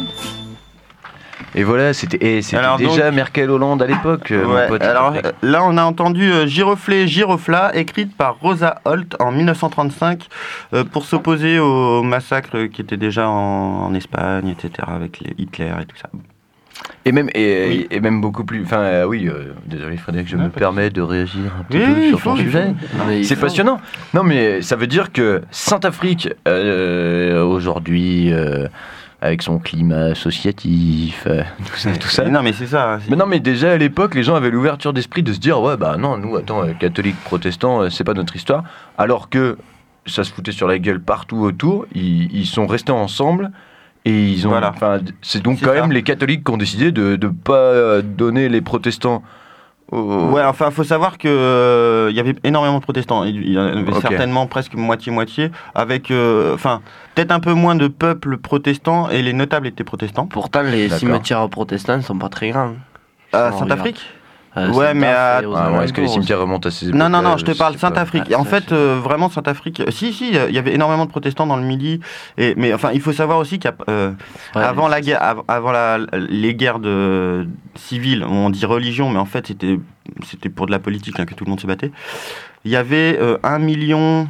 Et voilà, c'était, et c'était alors déjà donc, Merkel Hollande à l'époque, ouais, mon pote. Alors euh, là, on a entendu euh, Giroflée, Girofla, écrite par Rosa Holt en dix-neuf cent trente-cinq, euh, pour s'opposer au massacre qui était déjà en, en Espagne, et cetera, avec les Hitler et tout ça. Et même, et, oui. et même beaucoup plus. Enfin, euh, oui, euh, désolé Frédéric, je ouais, me permets de réagir un petit oui, peu sur faut, ton sujet. C'est faut. passionnant. Non, mais ça veut dire que Sainte-Afrique, euh, aujourd'hui. Euh, avec son climat associatif, euh, tout ça, tout ça. Non, mais c'est ça. C'est... Mais non, mais déjà à l'époque, les gens avaient l'ouverture d'esprit de se dire ouais, bah non, nous, attends, euh, catholiques, protestants, euh, c'est pas notre histoire. Alors que ça se foutait sur la gueule partout autour, ils, ils sont restés ensemble et ils ont. Voilà. Enfin, c'est donc c'est quand ça. même les catholiques qui ont décidé de ne pas donner les protestants. Au... Ouais, enfin, faut savoir que euh, il y avait énormément de protestants. Il y en avait okay. certainement presque moitié-moitié, avec, enfin, euh, peut-être un peu moins de peuples protestants et les notables étaient protestants. Pourtant, les D'accord. cimetières protestants ne sont pas très grands. À Sainte-Afrique euh, Ouais, mais à... ah, ouais, est-ce que les cimetières remontent à ces époques? Non, non, non, je te parle Sainte-Afrique. Ah, en fait, euh, vraiment Sainte-Afrique. Si, si, il y avait énormément de protestants dans le Midi. Et, mais enfin, il faut savoir aussi qu'avant euh, ouais, la guerre, av- avant la, les guerres de, civiles, on dit religion, mais en fait, c'était, c'était pour de la politique hein, que tout le monde se battait. Il y avait euh, un million.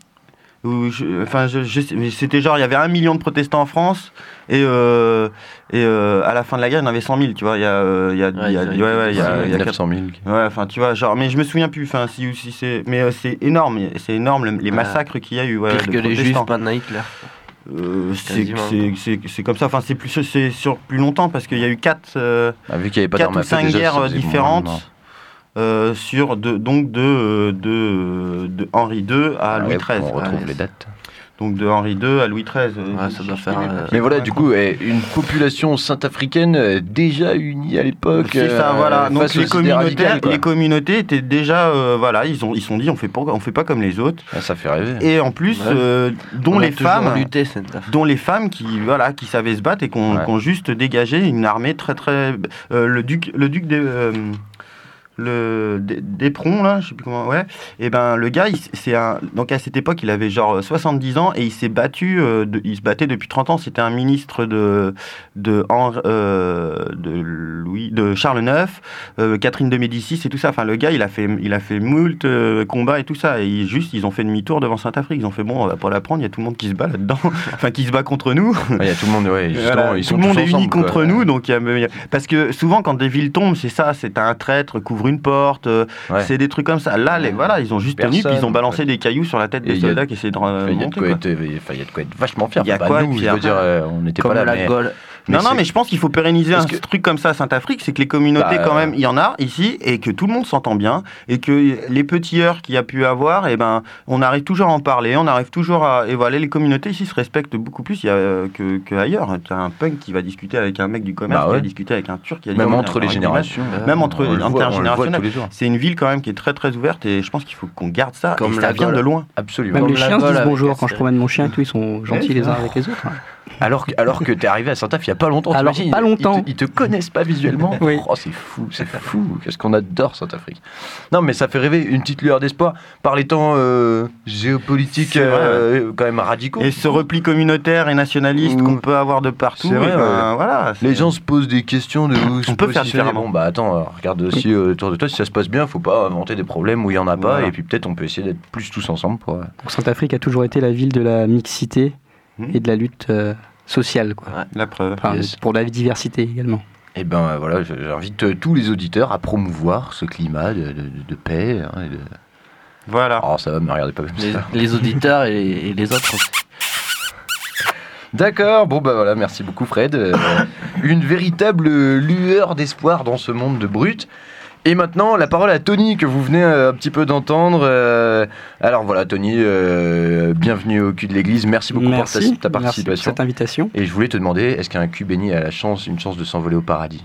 Où je, enfin, je, je, c'était genre, il y avait un million de protestants en France, et, euh, et euh, à la fin de la guerre, il y en avait cent mille, tu vois. Il y a, euh, il y a, ouais, il y a, ouais, ouais, il y a, il y a neuf cent mille. Ouais, enfin, tu vois, genre, mais je me souviens plus, enfin, si, si c'est, mais euh, c'est énorme, c'est énorme les massacres ouais. qu'il y a eu. Ouais, Pire que les Juifs pendant Hitler. Euh, c'est, c'est, c'est, c'est comme ça, enfin, c'est, plus, c'est sur plus longtemps, parce qu'il y a eu quatre, euh, ah, vu qu'il y avait pas quatre ou cinq guerres différentes. Euh, sur de, donc de, de, de Henri deux à ah, Louis ouais, treize. On retrouve ouais. les dates. Donc de Henri deux à Louis treize. Ouais, ça doit faire. Euh... Mais voilà, du coup, une population sainte-africaine déjà unie à l'époque. C'est ça, voilà. Euh, donc les communautés, les communautés étaient déjà, euh, voilà, ils ont, ils sont dit, on fait pas, on fait pas comme les autres. Ah, ça fait rêver. Et en plus, ouais. euh, dont on les femmes, lutté, dont les femmes qui, voilà, qui savaient se battre et qui ont, ouais. qui ont juste dégagé une armée très, très. Euh, le duc, le duc des. Euh, le d'Éperon là, je sais plus comment, ouais. Et ben le gars, il, c'est un, donc à cette époque, il avait genre soixante-dix ans et il s'est battu, euh, de, il se battait depuis trente ans. C'était un ministre de de euh, de Louis, de Charles neuf, euh, Catherine de Médicis et tout ça. Enfin le gars, il a fait, il a fait moult euh, combats et tout ça. Et il, juste, ils ont fait demi-tour devant Sainte-Afrique. Ils ont fait bon, on va pas la prendre. Il y a tout le monde qui se bat là-dedans, enfin qui se bat contre nous. Il y a tout le monde, ouais. Voilà, ils tout sont le monde tous est uni ensemble, contre quoi. nous, donc il y a, il y a, parce que souvent quand des villes tombent, c'est ça, c'est un traître couvre une porte, euh, ouais. c'est des trucs comme ça. Là, les, voilà, ils ont juste tenu, puis ils ont balancé ouais. des cailloux sur la tête des soldats qui essaient de euh, monter. Il y a de quoi être vachement fier. Il y a bah, quoi nous, je veux dire, euh, on n'était pas là. La mais... Gaule. Non, non, mais je pense qu'il faut pérenniser un que... truc comme ça à Saint-Afrique, c'est que les communautés, bah, quand même, il y en a ici, et que tout le monde s'entend bien, et que les petits heurts qu'il y a pu avoir, et ben, on arrive toujours à en parler, on arrive toujours à... Et voilà, les communautés ici se respectent beaucoup plus qu'ailleurs. Tu as un punk qui va discuter avec un mec du commerce, bah ouais. qui va discuter avec un turc, qui va Même entre les générations. Même entre intergénérationnels. C'est une ville quand même qui est très très ouverte, et je pense qu'il faut qu'on garde ça, Comme et ça vient de loin. Absolument. Même les chiens se disent bonjour. Quand je promène mon chien, tous ils sont gentils les uns avec les autres. Alors que, alors que t'es arrivé à Saint-Af il y a pas longtemps. Alors pas longtemps. Ils te, ils te connaissent pas visuellement. Oui. Oh, c'est fou, c'est fou. Qu'est-ce qu'on adore Saint-Afrique. Non, mais ça fait rêver, une petite lueur d'espoir par les temps euh, géopolitiques euh, quand même radicaux. Et ce repli communautaire et nationaliste Ouh. qu'on peut avoir de partout. Vrai, ben, ouais. voilà, les gens se posent des questions de où on peut faire différemment. Bon bah attends, regarde aussi euh, autour de toi si ça se passe bien. Faut pas inventer des problèmes où il y en a pas. Voilà. Et puis peut-être on peut essayer d'être plus tous ensemble. Pour... Saint-Afrique a toujours été la ville de la mixité mmh. et de la lutte. Euh, sociale, quoi. Ouais, la preuve. Enfin, yes. Pour la diversité également. Et ben voilà, j'invite tous les auditeurs à promouvoir ce climat de, de, de paix. Hein, et de... Voilà. Oh, ça va, me regardez pas comme les, ça. Les auditeurs et, et les autres aussi. D'accord, bon bah voilà, merci beaucoup Fred. Euh, une véritable lueur d'espoir dans ce monde de brutes. Et maintenant, la parole à Tony, que vous venez euh, un petit peu d'entendre. Euh, alors voilà, Tony, euh, bienvenue au cul de l'église. Merci beaucoup merci, pour ta, ta participation. Merci pour cette invitation. Et je voulais te demander, est-ce qu'un cul béni a la chance, une chance de s'envoler au paradis?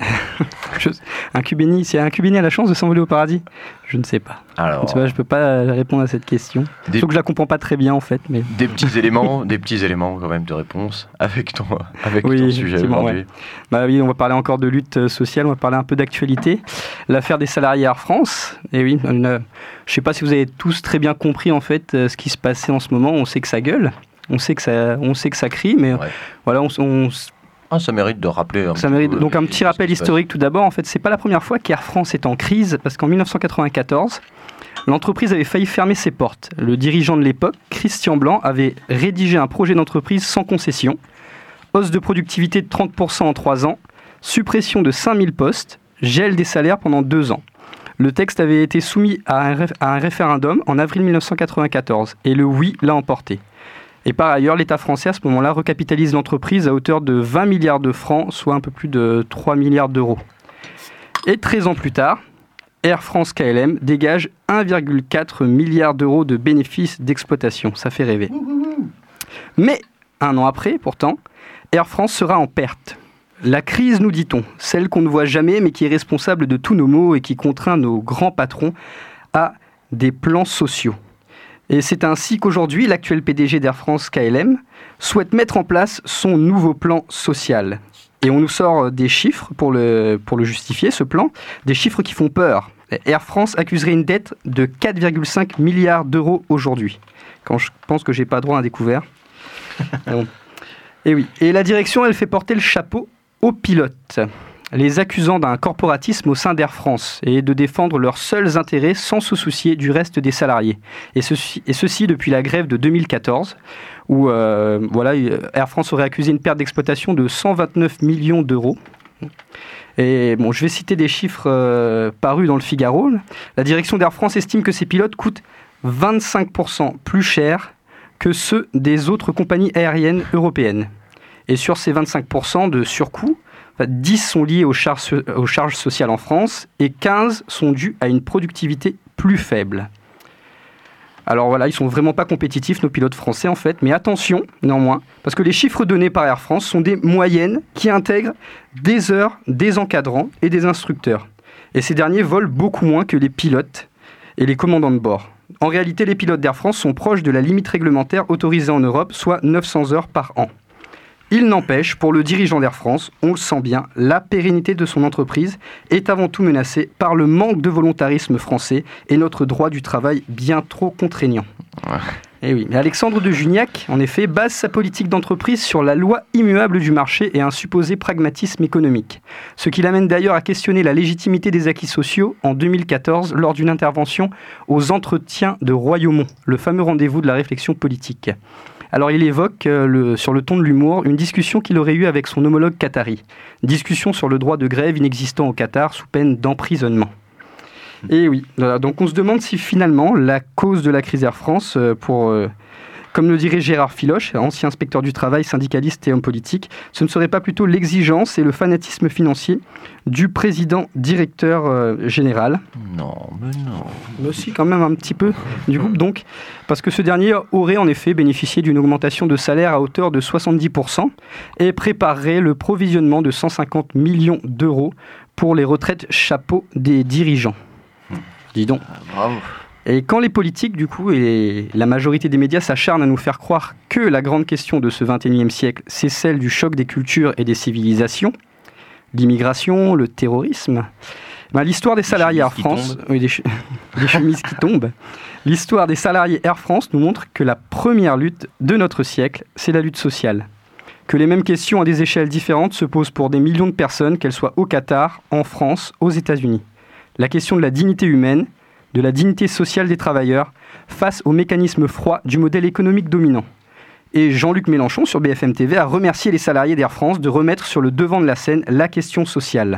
je, un cul béni, c'est un cul béni a la chance de s'envoler au paradis? Je ne sais pas. Alors, je ne sais pas, je peux pas répondre à cette question. Des, Sauf que je la comprends pas très bien en fait. Mais... Des petits éléments, des petits éléments quand même de réponse avec ton, avec oui, ton sujet aujourd'hui. Ouais. Bah oui, on va parler encore de lutte sociale, on va parler un peu d'actualité. L'affaire des salariés Air France. Et oui, une, je sais pas si vous avez tous très bien compris en fait ce qui se passait en ce moment. On sait que ça gueule, on sait que ça, on sait que ça crie, mais ouais. voilà, on, on Ah, ça mérite de rappeler. Un ça mérite peu, donc un petit rappel historique tout d'abord. En fait, c'est pas la première fois qu'Air France est en crise parce qu'en dix-neuf cent quatre-vingt-quatorze, l'entreprise avait failli fermer ses portes. Le dirigeant de l'époque, Christian Blanc, avait rédigé un projet d'entreprise sans concession, hausse de productivité de trente pour cent en trois ans, suppression de cinq mille postes, gel des salaires pendant deux ans. Le texte avait été soumis à un, réf- à un référendum en avril dix-neuf cent quatre-vingt-quatorze et le oui l'a emporté. Et par ailleurs, l'État français, à ce moment-là, recapitalise l'entreprise à hauteur de vingt milliards de francs, soit un peu plus de trois milliards d'euros. Et treize ans plus tard, Air France K L M dégage un virgule quatre milliard d'euros de bénéfices d'exploitation. Ça fait rêver. Mais, un an après, pourtant, Air France sera en perte. La crise, nous dit-on, celle qu'on ne voit jamais, mais qui est responsable de tous nos maux et qui contraint nos grands patrons à des plans sociaux. Et c'est ainsi qu'aujourd'hui, l'actuel P D G d'Air France K L M souhaite mettre en place son nouveau plan social. Et on nous sort des chiffres pour le, pour le justifier, ce plan, des chiffres qui font peur. Air France accuserait une dette de quatre virgule cinq milliards d'euros aujourd'hui. Quand je pense que j'ai pas droit à un découvert. bon. Et oui. Et la direction, elle fait porter le chapeau aux pilotes, les accusant d'un corporatisme au sein d'Air France et de défendre leurs seuls intérêts sans se soucier du reste des salariés. Et ceci, et ceci depuis la grève de deux mille quatorze, où euh, voilà, Air France aurait accusé une perte d'exploitation de cent vingt-neuf millions d'euros. Et bon, je vais citer des chiffres euh, parus dans le Figaro. La direction d'Air France estime que ces pilotes coûtent vingt-cinq pour cent plus cher que ceux des autres compagnies aériennes européennes. Et sur ces vingt-cinq pour cent de surcoût, dix sont liés aux charges, aux charges sociales en France et quinze sont dus à une productivité plus faible. Alors voilà, ils sont vraiment pas compétitifs, nos pilotes français en fait, mais attention néanmoins, parce que les chiffres donnés par Air France sont des moyennes qui intègrent des heures, des encadrants et des instructeurs. Et ces derniers volent beaucoup moins que les pilotes et les commandants de bord. En réalité, les pilotes d'Air France sont proches de la limite réglementaire autorisée en Europe, soit neuf cents heures par an. Il n'empêche, pour le dirigeant d'Air France, on le sent bien, la pérennité de son entreprise est avant tout menacée par le manque de volontarisme français et notre droit du travail bien trop contraignant. Ouais. Et oui, mais Alexandre de Juniac, en effet, base sa politique d'entreprise sur la loi immuable du marché et un supposé pragmatisme économique. Ce qui l'amène d'ailleurs à questionner la légitimité des acquis sociaux en deux mille quatorze lors d'une intervention aux Entretiens de Royaumont, le fameux rendez-vous de la réflexion politique. Alors il évoque, euh, le, sur le ton de l'humour, une discussion qu'il aurait eue avec son homologue qatari. Discussion sur le droit de grève inexistant au Qatar sous peine d'emprisonnement. Et oui, voilà, donc on se demande si finalement la cause de la crise Air France, euh, pour, euh, Comme le dirait Gérard Filoche, ancien inspecteur du travail, syndicaliste et homme politique, ce ne serait pas plutôt l'exigence et le fanatisme financier du président directeur euh, général? Non, mais non. Mais aussi quand même un petit peu du groupe donc, parce que ce dernier aurait en effet bénéficié d'une augmentation de salaire à hauteur de soixante-dix pour cent et préparerait le provisionnement de cent cinquante millions d'euros pour les retraites chapeau des dirigeants. Dis donc. Ah, bravo. Et quand les politiques, du coup, et la majorité des médias s'acharnent à nous faire croire que la grande question de ce vingt et unième siècle, c'est celle du choc des cultures et des civilisations, l'immigration, le terrorisme, ben, l'histoire des salariés Air France, oui, des, ch- des chemises qui tombent, l'histoire des salariés Air France nous montre que la première lutte de notre siècle, c'est la lutte sociale. Que les mêmes questions à des échelles différentes se posent pour des millions de personnes, qu'elles soient au Qatar, en France, aux États-Unis. La question de la dignité humaine, de la dignité sociale des travailleurs face aux mécanismes froids du modèle économique dominant. Et Jean-Luc Mélenchon, sur B F M T V, a remercié les salariés d'Air France de remettre sur le devant de la scène la question sociale.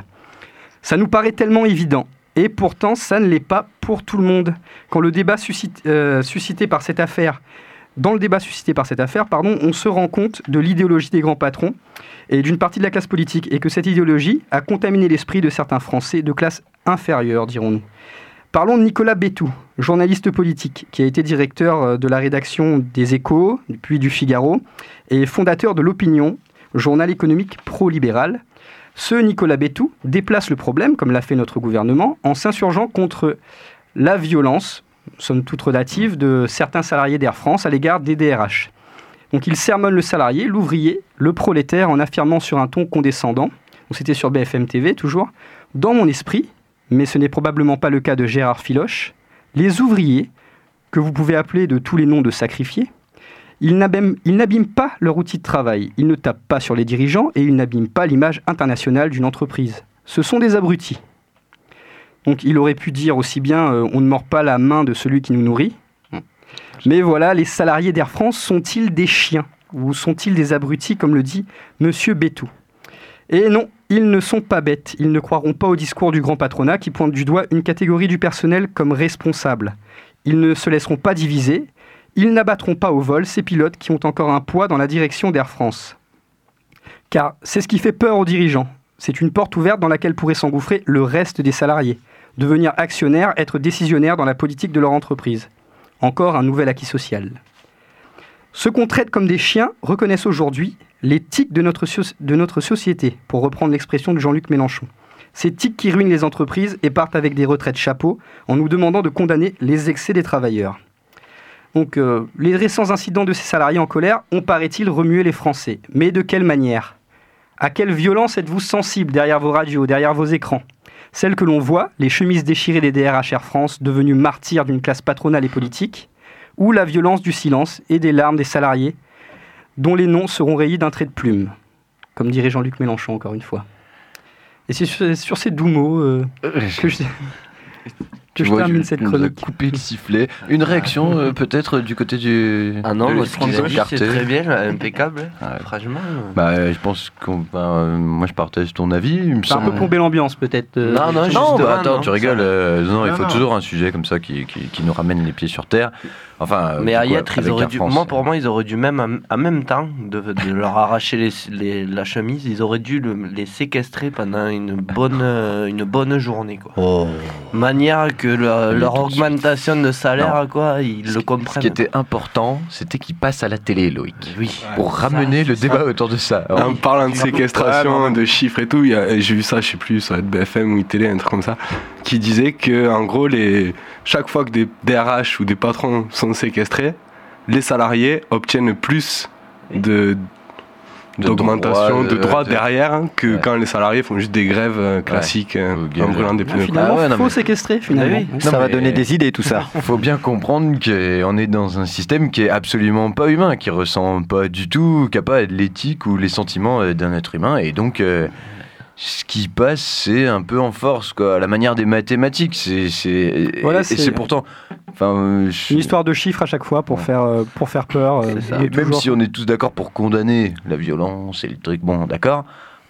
Ça nous paraît tellement évident, et pourtant ça ne l'est pas pour tout le monde. Quand le débat suscite, euh, suscité par cette affaire, dans le débat suscité par cette affaire, pardon, on se rend compte de l'idéologie des grands patrons et d'une partie de la classe politique, et que cette idéologie a contaminé l'esprit de certains Français de classe inférieure, dirons-nous. Parlons de Nicolas Bétou, journaliste politique, qui a été directeur de la rédaction des Échos, puis du Figaro, et fondateur de l'Opinion, journal économique pro-libéral. Ce Nicolas Bétou déplace le problème, comme l'a fait notre gouvernement, en s'insurgeant contre la violence, somme toute relative, de certains salariés d'Air France à l'égard des D R H. Donc il sermonne le salarié, l'ouvrier, le prolétaire, en affirmant sur un ton condescendant, c'était sur B F M T V toujours, « Dans mon esprit, mais ce n'est probablement pas le cas de Gérard Filoche, les ouvriers, que vous pouvez appeler de tous les noms de sacrifiés, ils n'abîment, ils n'abîment pas leur outil de travail, ils ne tapent pas sur les dirigeants et ils n'abîment pas l'image internationale d'une entreprise. Ce sont des abrutis. » Donc il aurait pu dire aussi bien euh, « on ne mord pas la main de celui qui nous nourrit ». Mais voilà, les salariés d'Air France sont-ils des chiens ou sont-ils des abrutis, comme le dit Monsieur Bétou? Et non, ils ne sont pas bêtes, ils ne croiront pas au discours du grand patronat qui pointe du doigt une catégorie du personnel comme responsable. Ils ne se laisseront pas diviser, ils n'abattront pas au vol ces pilotes qui ont encore un poids dans la direction d'Air France. Car c'est ce qui fait peur aux dirigeants. C'est une porte ouverte dans laquelle pourrait s'engouffrer le reste des salariés, devenir actionnaires, être décisionnaires dans la politique de leur entreprise. Encore un nouvel acquis social. Ceux qu'on traite comme des chiens reconnaissent aujourd'hui les tics de notre, so- de notre société, pour reprendre l'expression de Jean-Luc Mélenchon. Ces tics qui ruinent les entreprises et partent avec des retraites chapeaux en nous demandant de condamner les excès des travailleurs. Donc, euh, les récents incidents de ces salariés en colère ont, paraît-il, remué les Français. Mais de quelle manière? À quelle violence êtes-vous sensible derrière vos radios, derrière vos écrans? Celles que l'on voit, les chemises déchirées des D R H Air France, devenues martyrs d'une classe patronale et politique, ou la violence du silence et des larmes des salariés, dont les noms seront rayés d'un trait de plume, comme dirait Jean-Luc Mélenchon, encore une fois. Et c'est sur, sur ces doux mots euh, que je, que je vois, termine tu, cette tu nous as chronique. coupé le sifflet. Une réaction euh, peut-être du côté du... Ah non, de moi, ce qu'ils ont dit, Carter. c'est très bien, impeccable, Ouais. franchement. Bah, euh, je pense qu'on... bah, euh, moi, je partage ton avis. Il me C'est un semble... peu plomber l'ambiance, peut-être. euh, Non, non, Non, justement, bah, attends, non, tu rigoles. ça- euh, non, il Non, faut non. toujours un sujet comme ça qui, qui, qui nous ramène les pieds sur terre. Enfin, euh, Mais du à coup, Yêtre, ils avec auraient Air dû, France. moi, pour moi, ils auraient dû même, en- en même temps, de, de leur arracher les, les- la chemise, ils auraient dû le- les séquestrer pendant une bonne, euh, une bonne journée, quoi. Oh. Manière que leur, Mais leur tout de suite. augmentation de salaire, quoi, ils le Ce comprennent. qui était important, c'était qu'ils passent à la télé, Loïc. Oui. Pour ramener le débat autour de ça. En parlant de Ouais, séquestration, non, de chiffres et tout, il y a- j'ai vu ça, je sais plus, ça va être B F M ou I T L, un truc comme ça, qui disait que en gros, les, chaque fois que des D R H ou des patrons sont séquestrés, les salariés obtiennent plus de De d'augmentation, droits, de de- droits de- derrière hein, que Ouais. quand les salariers font juste des grèves euh, classiques euh, en brûlant des Ah, pneus. finalement, Ah ouais, non, faut mais- séquestrer, finalement. Non, Ça va mais- donner des idées tout ça. Faut bien comprendre qu'on est dans un système qui est absolument pas humain, qui ressent pas du tout, qui n'a pas l'éthique ou les sentiments euh, d'un être humain, et donc euh, ce qui passe, c'est un peu en force, quoi, à la manière des mathématiques. C'est, c'est, Voilà, et, c'est- et c'est pourtant, enfin, euh, je- Une histoire de chiffres à chaque fois pour faire, euh, pour faire peur. euh, et même toujours. si on est tous d'accord pour condamner la violence et le truc, bon, d'accord.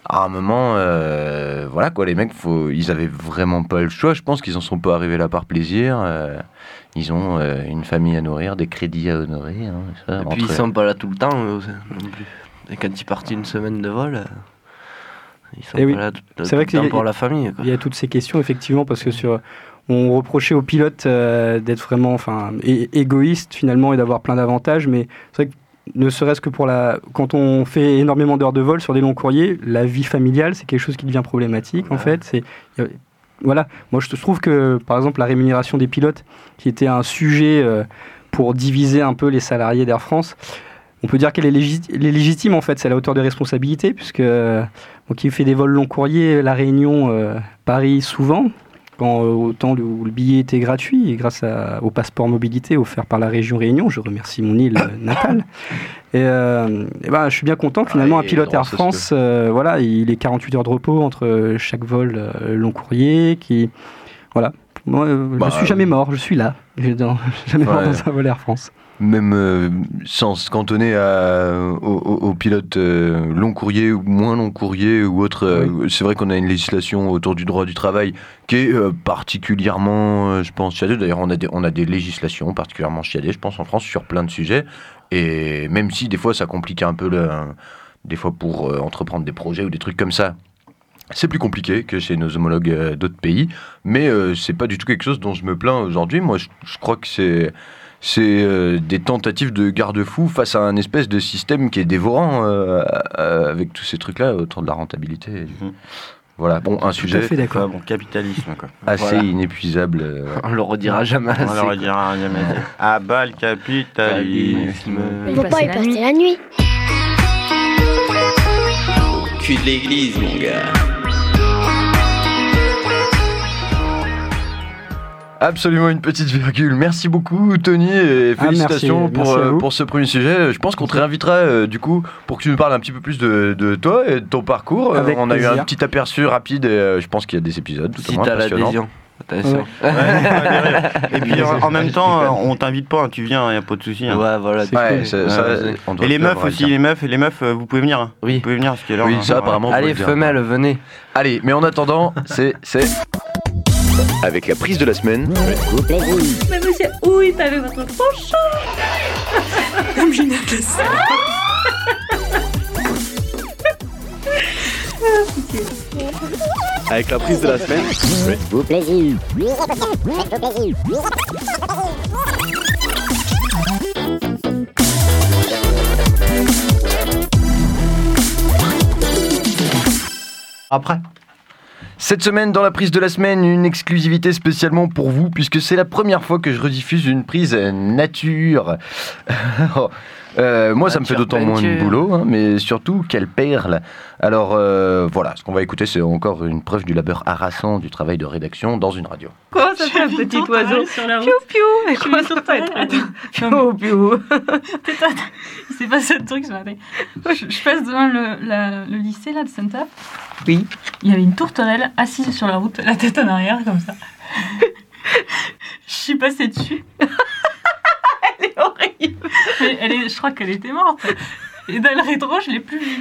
à un moment, euh, voilà quoi, les mecs, faut, ils avaient vraiment pas le choix. Je pense qu'ils en sont pas arrivés là par plaisir. Euh, ils ont euh, une famille à nourrir, des crédits à honorer. Hein, ça, Et puis entre... ils sont pas là tout le temps eux, non plus. Et quand ils partent une semaine de vol, euh, ils sont Et pas oui. là tout, tout C'est vrai le temps qu'il y a- pour la famille. Quoi. Il y a toutes ces questions, effectivement, parce que sur, on reprochait aux pilotes euh, d'être vraiment enfin, é- égoïstes, finalement, et d'avoir plein d'avantages, mais c'est vrai que ne serait-ce que pour la... Quand on fait énormément d'heures de vol sur des longs courriers, la vie familiale, c'est quelque chose qui devient problématique, en fait. C'est... il y a- Voilà, moi je trouve que, par exemple, la rémunération des pilotes, qui était un sujet euh, pour diviser un peu les salariés d'Air France, on peut dire qu'elle est, légit- elle est légitime, en fait, c'est à la hauteur des responsabilités, puisque euh, moi qui fais des vols long courriers, La Réunion, euh, Paris, souvent, quand, euh, au temps où le billet était gratuit, et grâce à- au passeport mobilité offert par la région Réunion, je remercie mon île euh, natale. Et, euh, et ben, je suis bien content que finalement Ah, un et pilote droit Air sociaux. France, euh, voilà, il est quarante-huit heures de repos entre chaque vol euh, long courrier, qui, voilà. Moi, euh, Bah, je suis jamais mort, je suis là, je dans, jamais mort Ouais. dans un vol Air France. Même euh, sans se cantonner à, aux, aux- aux pilotes euh, long courrier ou moins long courrier ou autre, euh, c'est vrai qu'on a une législation autour du droit du travail qui est euh, particulièrement, euh, je pense, chiadée. D'ailleurs, on a, des, on a des législations particulièrement chiadées, je pense, en France, sur plein de sujets. Et même si des fois, ça complique un peu, le, des fois pour euh, entreprendre des projets ou des trucs comme ça, c'est plus compliqué que chez nos homologues euh, d'autres pays. Mais euh, c'est pas du tout quelque chose dont je me plains aujourd'hui. Moi, je, je crois que c'est... C'est euh, des tentatives de garde-fou face à un espèce de système qui est dévorant euh, euh, avec tous ces trucs-là autour de la rentabilité. Mmh. Voilà, bon, un Tout sujet à fait d'accord. Bon, capitalisme, quoi. assez Voilà. inépuisable. euh. On le redira jamais On assez, le redira jamais. Ah bah le capitalisme. Il faut pas y passer la nuit. Cul de l'église, mon gars. Absolument une petite virgule. Merci beaucoup Tony et Ah, félicitations merci. pour, Merci à euh, vous. pour ce premier sujet. Je pense qu'on te réinvitera euh, du coup pour que tu nous parles un petit peu plus de, de toi et de ton parcours. Euh, Avec On a eu plaisir. un petit aperçu rapide et euh, je pense qu'il y a des épisodes tout Si au moins t'as passionnants. l'adhésion. Attention. Ouais. Et puis en, en même temps, euh, on t'invite pas, hein, tu viens, y a pas de souci. hein. Ouais, voilà. Ouais, ça- ça, Ouais, on doit et les le meufs faire, aussi, ouais. les meufs, et les meufs, euh, vous pouvez venir. hein. Oui. Vous pouvez venir parce que là. Oui, on- ça on- apparemment. Allez, faut le dire. femelles, venez. Allez, mais en attendant, c'est c'est avec la prise de la semaine. Mais monsieur, où il avait votre poche? Comme Ginette le sait. Avec la prise de la semaine. Faites-vous plaisir. Faites-vous plaisir. Après. Cette semaine, dans la prise de la semaine, une exclusivité spécialement pour vous, puisque c'est la première fois que je rediffuse une prise nature. Euh, moi, ça me fait d'autant moins de boulot, hein, mais surtout, quelle perle. Alors, euh, voilà, ce qu'on va écouter, c'est encore une preuve du labeur harassant du travail de rédaction dans une radio. Comment ça fait un petit oiseau? Piou piou. Mais comment ça fait? Piou piou. Il s'est passé un truc ce matin. Je, je passe devant le, la- le lycée là de Saint-Aph. Oui. Il y avait une tourterelle assise sur la route, la tête en arrière comme ça. Je suis passée dessus. Elle est horrible. Mais elle est, je crois qu'elle était morte. Et dans le rétro, je l'ai plus vue.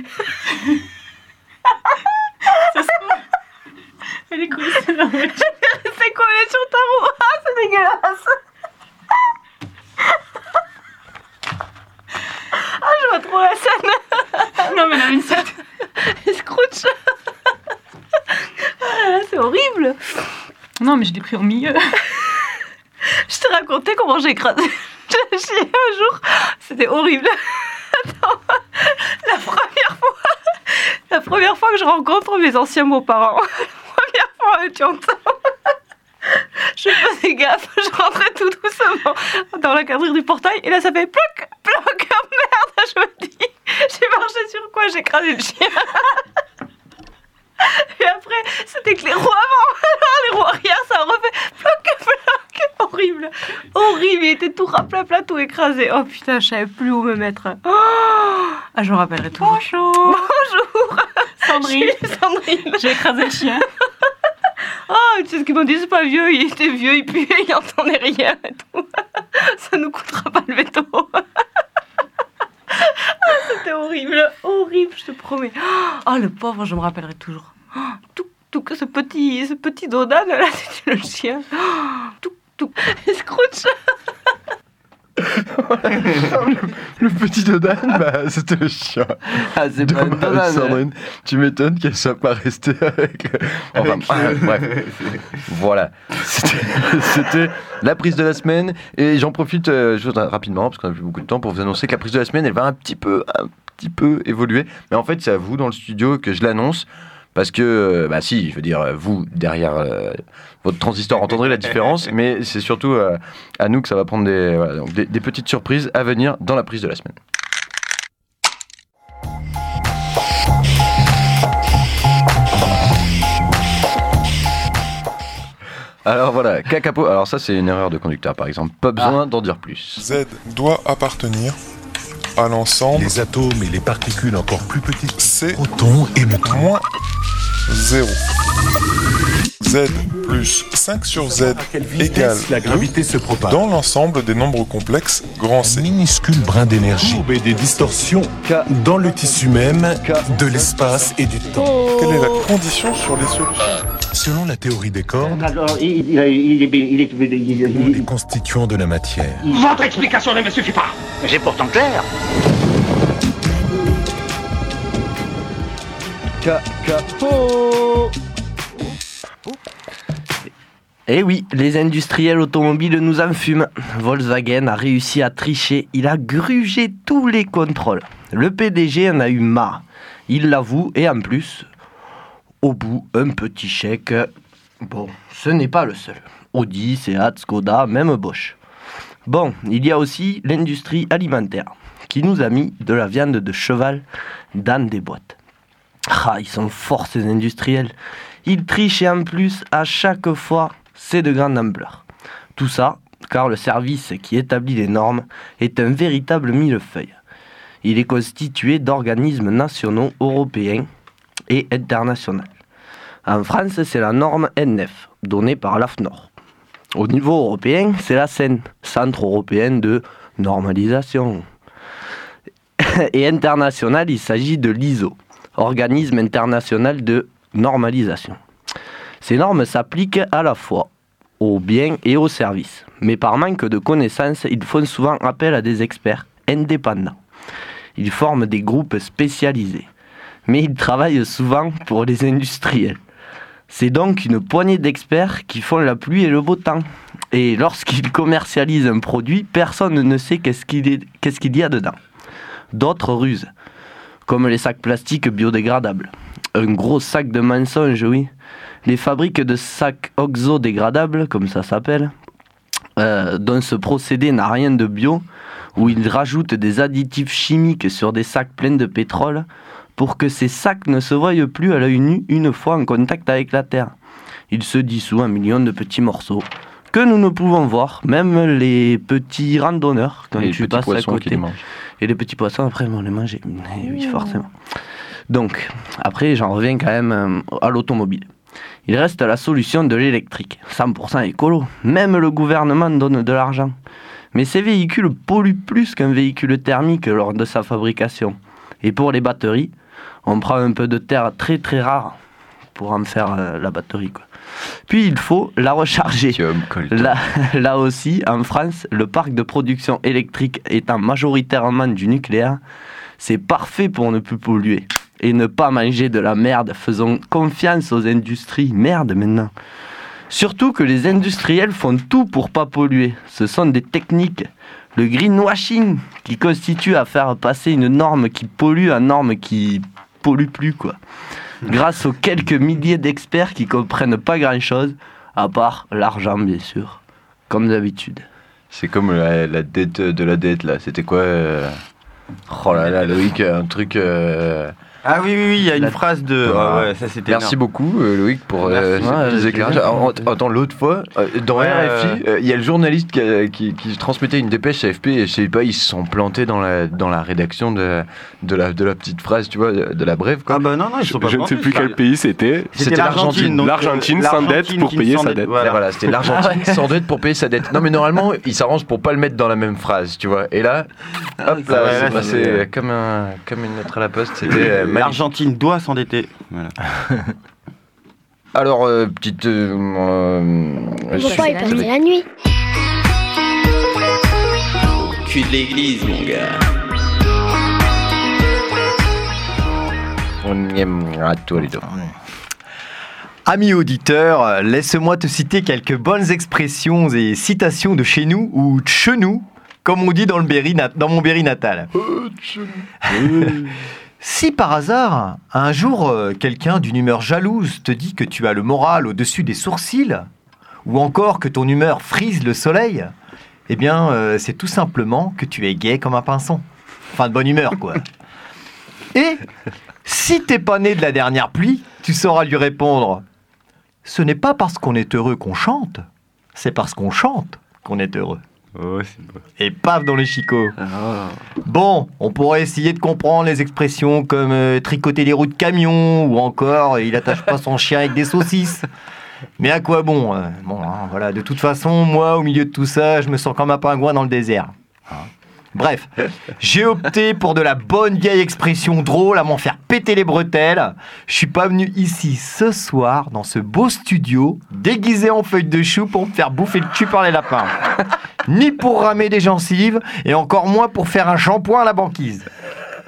Ça se trouve. Elle est coincée dans la voiture. C'est collé sur ta roue. Ah, c'est dégueulasse. Ah, je vois trop la scène. Non, mais elle avait une certaine escroche. Ah, c'est horrible. Non, mais je l'ai pris au milieu. Je t'ai raconté comment j'ai écrasé le chien un jour. C'était horrible. Attends, la première fois, la première fois que je rencontre mes anciens beaux-parents, la première fois, tu entends, je faisais gaffe, je rentrais tout doucement dans la quadrille du portail et là ça fait ploc, ploc, oh merde, je me dis, j'ai marché sur quoi, j'ai écrasé le chien. Et après, c'était que les roues avant, alors les roues arrière, ça a refait ploc, ploc, horrible, horrible, il était tout raplat, tout écrasé. Oh putain, je savais plus où me mettre. Oh, ah, je me rappellerai tout. Bonjour. Bonjour. Sandrine. Sandrine. J'ai écrasé le chien. Oh, tu sais ce qu'ils m'ont dit, c'est pas vieux, il était vieux, il puait, il entendait rien et tout. Ça nous coûtera pas le veto. Ah, c'était horrible, horrible, je te promets. Oh, le pauvre, je me rappellerai toujours. Oh, tout, tout, ce petit, ce petit Dodan, là, c'était le chien. Oh, tout, tout, Scrooge. le, le petit Dodan, bah, c'était le chien. Ah, c'est pas un Dodan. Sandrine, tu m'étonnes qu'elle soit pas restée avec. Le... Enfin, ah, bref. Voilà. C'était, c'était la prise de la semaine. Et j'en profite euh, juste rapidement, parce qu'on a plus beaucoup de temps, pour vous annoncer que la prise de la semaine, elle va un petit peu, un petit peu évoluer. Mais en fait, c'est à vous dans le studio que je l'annonce. Parce que, bah si, je veux dire, vous, derrière euh, votre transistor, entendrez la différence, mais c'est surtout euh, à nous que ça va prendre des, voilà, donc des, des petites surprises à venir dans la prise de la semaine. Alors voilà, cacapo, alors ça c'est une erreur de conducteur par exemple, pas besoin ah. d'en dire plus. Z doit appartenir à l'ensemble. Les atomes et les particules encore plus petites. C'est protons et neutrons. Moins zéro. Z plus cinq sur Z égale la gravité se propage dans l'ensemble des nombres complexes grand C. Un minuscule brin d'énergie et des distorsions K. dans le tissu même K. de l'espace et du temps. Oh. Quelle est la condition sur les solutions? Selon la théorie des cordes, alors, il, il, il, il, il, il, il, il, les constituants de la matière. Votre explication ne me suffit pas. J'ai pourtant clair. Cacapo. Eh oui, les industriels automobiles nous en fument. Volkswagen a réussi à tricher, il a grugé tous les contrôles. Le P D G en a eu marre. Il l'avoue et en plus, au bout, un petit chèque. Bon, ce n'est pas le seul. Audi, Seat, Skoda, même Bosch. Bon, il y a aussi l'industrie alimentaire qui nous a mis de la viande de cheval dans des boîtes. Ah, ils sont forts ces industriels. Ils trichent et en plus, à chaque fois, c'est de grande ampleur. Tout ça, car le service qui établit les normes est un véritable millefeuille. Il est constitué d'organismes nationaux, européens et internationaux. En France, c'est la norme N F, donnée par l'A F N O R. Au niveau européen, c'est la C E N, Centre européen de normalisation. Et international, il s'agit de l'I S O, Organisme international de normalisation. Ces normes s'appliquent à la fois aux biens et aux services, mais par manque de connaissances, ils font souvent appel à des experts indépendants. Ils forment des groupes spécialisés, mais ils travaillent souvent pour les industriels. C'est donc une poignée d'experts qui font la pluie et le beau temps. Et lorsqu'ils commercialisent un produit, personne ne sait qu'est-ce qu'il, est, qu'est-ce qu'il y a dedans. D'autres rusent, comme les sacs plastiques biodégradables. Un gros sac de mensonges, oui. Les fabriques de sacs oxodégradables, comme ça s'appelle, euh, dont ce procédé n'a rien de bio, où ils rajoutent des additifs chimiques sur des sacs pleins de pétrole, pour que ces sacs ne se voient plus à l'œil nu une fois en contact avec la terre. Ils se dissouent en millions de petits morceaux, que nous ne pouvons voir, même les petits randonneurs, quand et tu passes à côté. Et les petits poissons, après, vont les manger. Et oui, forcément. Donc, après, j'en reviens quand même à l'automobile. Il reste la solution de l'électrique, cent pour cent écolo. Même le gouvernement donne de l'argent. Mais ces véhicules polluent plus qu'un véhicule thermique lors de sa fabrication. Et pour les batteries, on prend un peu de terre très très rare pour en faire euh, la batterie, quoi. Puis il faut la recharger. Là, là aussi, en France, le parc de production électrique étant majoritairement du nucléaire, c'est parfait pour ne plus polluer. Et ne pas manger de la merde. Faisons confiance aux industries. Merde maintenant. Surtout que les industriels font tout pour pas polluer. Ce sont des techniques. Le greenwashing qui constitue à faire passer une norme qui pollue à une norme qui pollue plus, quoi. Grâce aux quelques milliers d'experts qui comprennent pas grand-chose, à part l'argent, bien sûr, comme d'habitude. C'est comme la, la dette de la dette, là. C'était quoi euh... Oh là là, Loïc, un truc... Euh... Ah oui, oui, oui, il y a une La... phrase de... Ah ouais, ça, c'était Merci énorme. beaucoup, euh, Loïc, pour euh, ouais, ces éclairages. Alors, attends, l'autre fois, euh, dans ouais, R F I, il euh, y a le journaliste qui, a, qui, qui transmettait une dépêche à A F P, et je sais pas, ils se sont plantés dans la, dans la rédaction de, de, la, de la petite phrase, tu vois, de, de la brève. Quoi. Ah bah non, non, ils sont pas Je ne sais plus quel pays c'était. C'était, c'était l'Argentine. Donc, L'Argentine sans dette pour payer sa dette. Voilà, voilà c'était l'Argentine sans dette pour payer sa dette. Non, mais normalement, ils s'arrangent pour pas le mettre dans la même phrase, tu vois. Et là, hop là, ouais, c'est passé c'est... comme, un, comme une lettre à la poste. C'était euh, l'Argentine doit s'endetter. Voilà. Alors, euh, petite. Euh, euh, Pourquoi il passait la nuit? Cul de l'église, mon gars. On aime à tous les deux. Amis auditeurs, laisse-moi te citer quelques bonnes expressions et citations de chez nous, ou de chez nous, comme on dit dans, le Berry, dans mon Berry natal. Si par hasard, un jour, quelqu'un d'une humeur jalouse te dit que tu as le moral au-dessus des sourcils, ou encore que ton humeur frise le soleil, eh bien, euh, c'est tout simplement que tu es gai comme un pinson. Enfin, de bonne humeur, quoi. Et si t'es pas né de la dernière pluie, tu sauras lui répondre « Ce n'est pas parce qu'on est heureux qu'on chante, c'est parce qu'on chante qu'on est heureux. » Oh, c'est beau. Et paf dans les chicots. Oh. Bon, on pourrait essayer de comprendre les expressions comme euh, tricoter les roues de camion ou encore il attache pas son chien avec des saucisses. Mais à quoi bon euh, Bon, hein, voilà. De toute façon, moi, au milieu de tout ça, je me sens comme un pingouin dans le désert. Hein. Bref, j'ai opté pour de la bonne vieille expression drôle à m'en faire péter les bretelles. Je suis pas venu ici ce soir, dans ce beau studio, déguisé en feuille de chou pour me faire bouffer le cul par les lapins. Ni pour ramer des gencives, et encore moins pour faire un shampoing à la banquise. Ok ?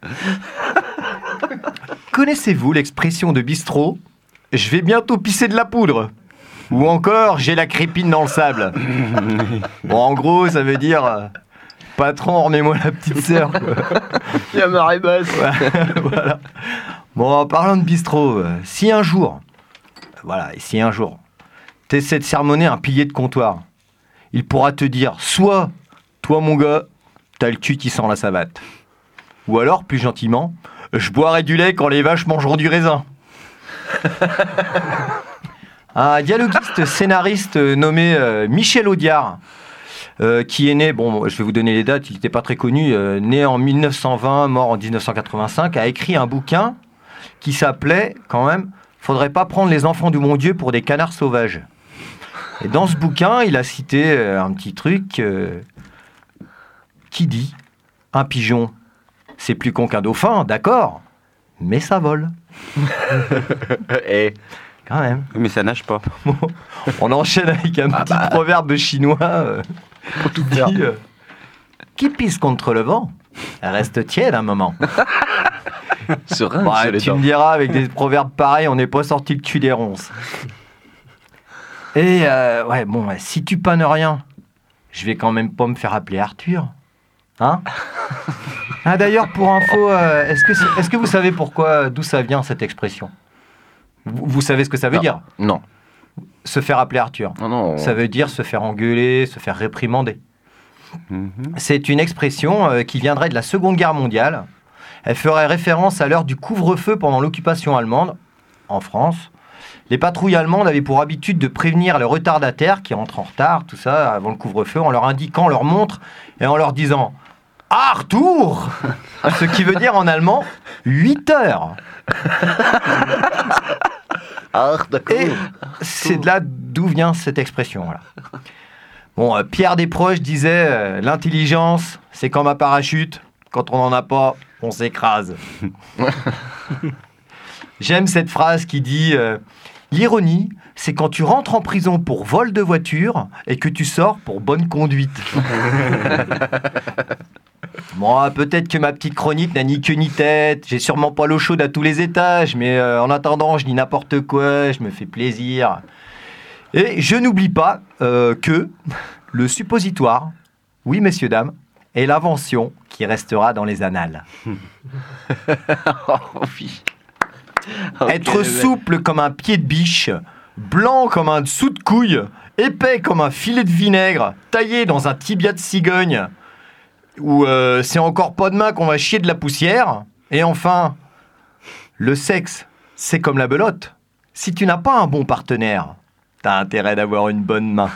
Connaissez-vous l'expression de bistrot ? Je vais bientôt pisser de la poudre. Ou encore, j'ai la crépine dans le sable. Bon, en gros, ça veut dire... Euh, patron, remets-moi la petite sœur. Il y a marée basse. Voilà. Bon, en parlant de bistrot, euh, si un jour... Voilà, si un jour, t'essaies de sermonner un pilier de comptoir, il pourra te dire, soit, toi mon gars, t'as le cul qui sent la savate. Ou alors, plus gentiment, je boirai du lait quand les vaches mangeront du raisin. Un dialoguiste scénariste nommé euh, Michel Audiard, euh, qui est né, bon, je vais vous donner les dates, il n'était pas très connu, euh, né en mille neuf cent vingt, mort en dix-neuf cent quatre-vingt-cinq, a écrit un bouquin qui s'appelait, quand même, « Faudrait pas prendre les enfants du bon Dieu pour des canards sauvages ». Et dans ce bouquin, il a cité euh, un petit truc euh, qui dit « Un pigeon, c'est plus con qu'un dauphin, d'accord, mais ça vole. » Et quand même. Mais ça nage pas. Bon, on enchaîne avec un ah petit bah. proverbe chinois euh, qui dit euh, qui pisse contre le vent reste tiède un moment. Serein, bah, tu me diras, avec des proverbes pareils, on n'est pas sorti le cul des ronces. Et euh, ouais, bon, si tu pannes rien, je vais quand même pas me faire appeler Arthur. Hein? Ah, d'ailleurs, pour info, euh, est-ce que, c'est, est-ce que vous savez pourquoi, d'où ça vient cette expression? vous, vous savez ce que ça veut non. dire? Non. Se faire appeler Arthur. Non, non. Ça veut dire se faire engueuler, se faire réprimander. Mm-hmm. C'est une expression euh, qui viendrait de la Seconde Guerre mondiale. Elle ferait référence à l'heure du couvre-feu pendant l'occupation allemande, en France. Les patrouilles allemandes avaient pour habitude de prévenir les retardataires qui rentrent en retard, tout ça, avant le couvre-feu, en leur indiquant leur montre et en leur disant « Arthur !» Ce qui veut dire en allemand « huit heures ». Et c'est de là d'où vient cette expression. Voilà. Bon, euh, Pierre Desproges disait euh, « L'intelligence, c'est comme un parachute. Quand on n'en a pas, on s'écrase. » J'aime cette phrase qui dit euh, « L'ironie, c'est quand tu rentres en prison pour vol de voiture et que tu sors pour bonne conduite. » Bon, peut-être que ma petite chronique n'a ni queue ni tête, j'ai sûrement pas l'eau chaude à tous les étages, mais euh, en attendant, je dis n'importe quoi, je me fais plaisir. Et je n'oublie pas euh, que le suppositoire, oui messieurs, dames, est l'invention qui restera dans les annales. Oh oui. Okay, Être souple comme un pied de biche, blanc comme un dessous de couille, épais comme un filet de vinaigre, taillé dans un tibia de cigogne, où euh, c'est encore pas demain qu'on va chier de la poussière, Et enfin, le sexe, c'est comme la belote. Si tu n'as pas un bon partenaire, t'as intérêt d'avoir une bonne main.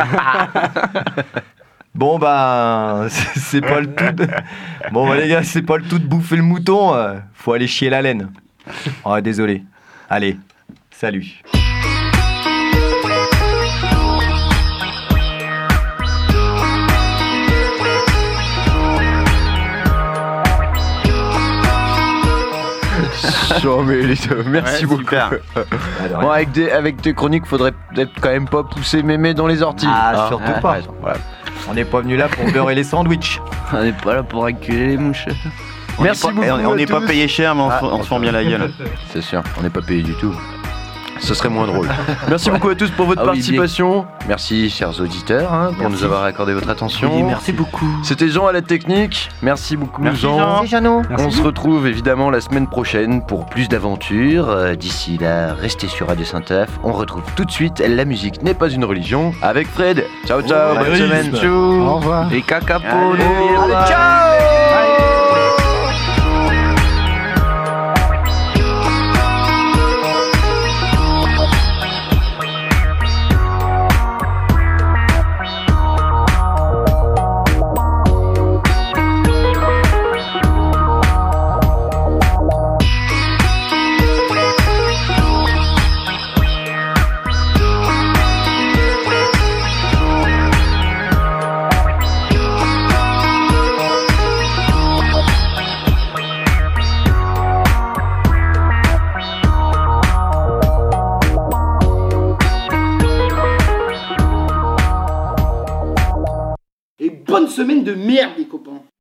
Bon bah, c'est c'est pas le tout de... Bon bah les gars, c'est pas le tout de bouffer le mouton, euh, faut aller chier la laine. Oh désolé. Allez, salut. Genre, mais les deux, merci Ouais, beaucoup. super. Bon, avec, des, avec tes chroniques, faudrait peut-être quand même pas pousser mémé dans les orties. Ah, surtout ah, pas. raison, voilà. On n'est pas venu là pour beurrer les sandwichs. On n'est pas là pour accueillir les mouches. On Merci est pas- beaucoup. On à n'est pas tous. payé cher, mais on, Ah, se, on se fend bien la gueule. C'est sûr, on n'est pas payé du tout. Ce serait moins drôle. Merci beaucoup à tous pour votre Ah oui, participation. Merci, chers auditeurs, hein, pour Merci. nous avoir accordé votre attention. Oui, merci beaucoup. C'était Jean à la technique. Merci beaucoup, Merci, Jean. Jean. Merci Jeannot. On se retrouve évidemment la semaine prochaine pour plus d'aventures. Euh, D'ici là, restez sur Radio Saint-F. On retrouve tout de suite La musique n'est pas une religion avec Fred. Ciao, ciao, bonne Valerisme. semaine. Tchou. Au revoir. Et cacapo, Allez, n'oubliez pas. ciao. Et bonne semaine de merde, les copains.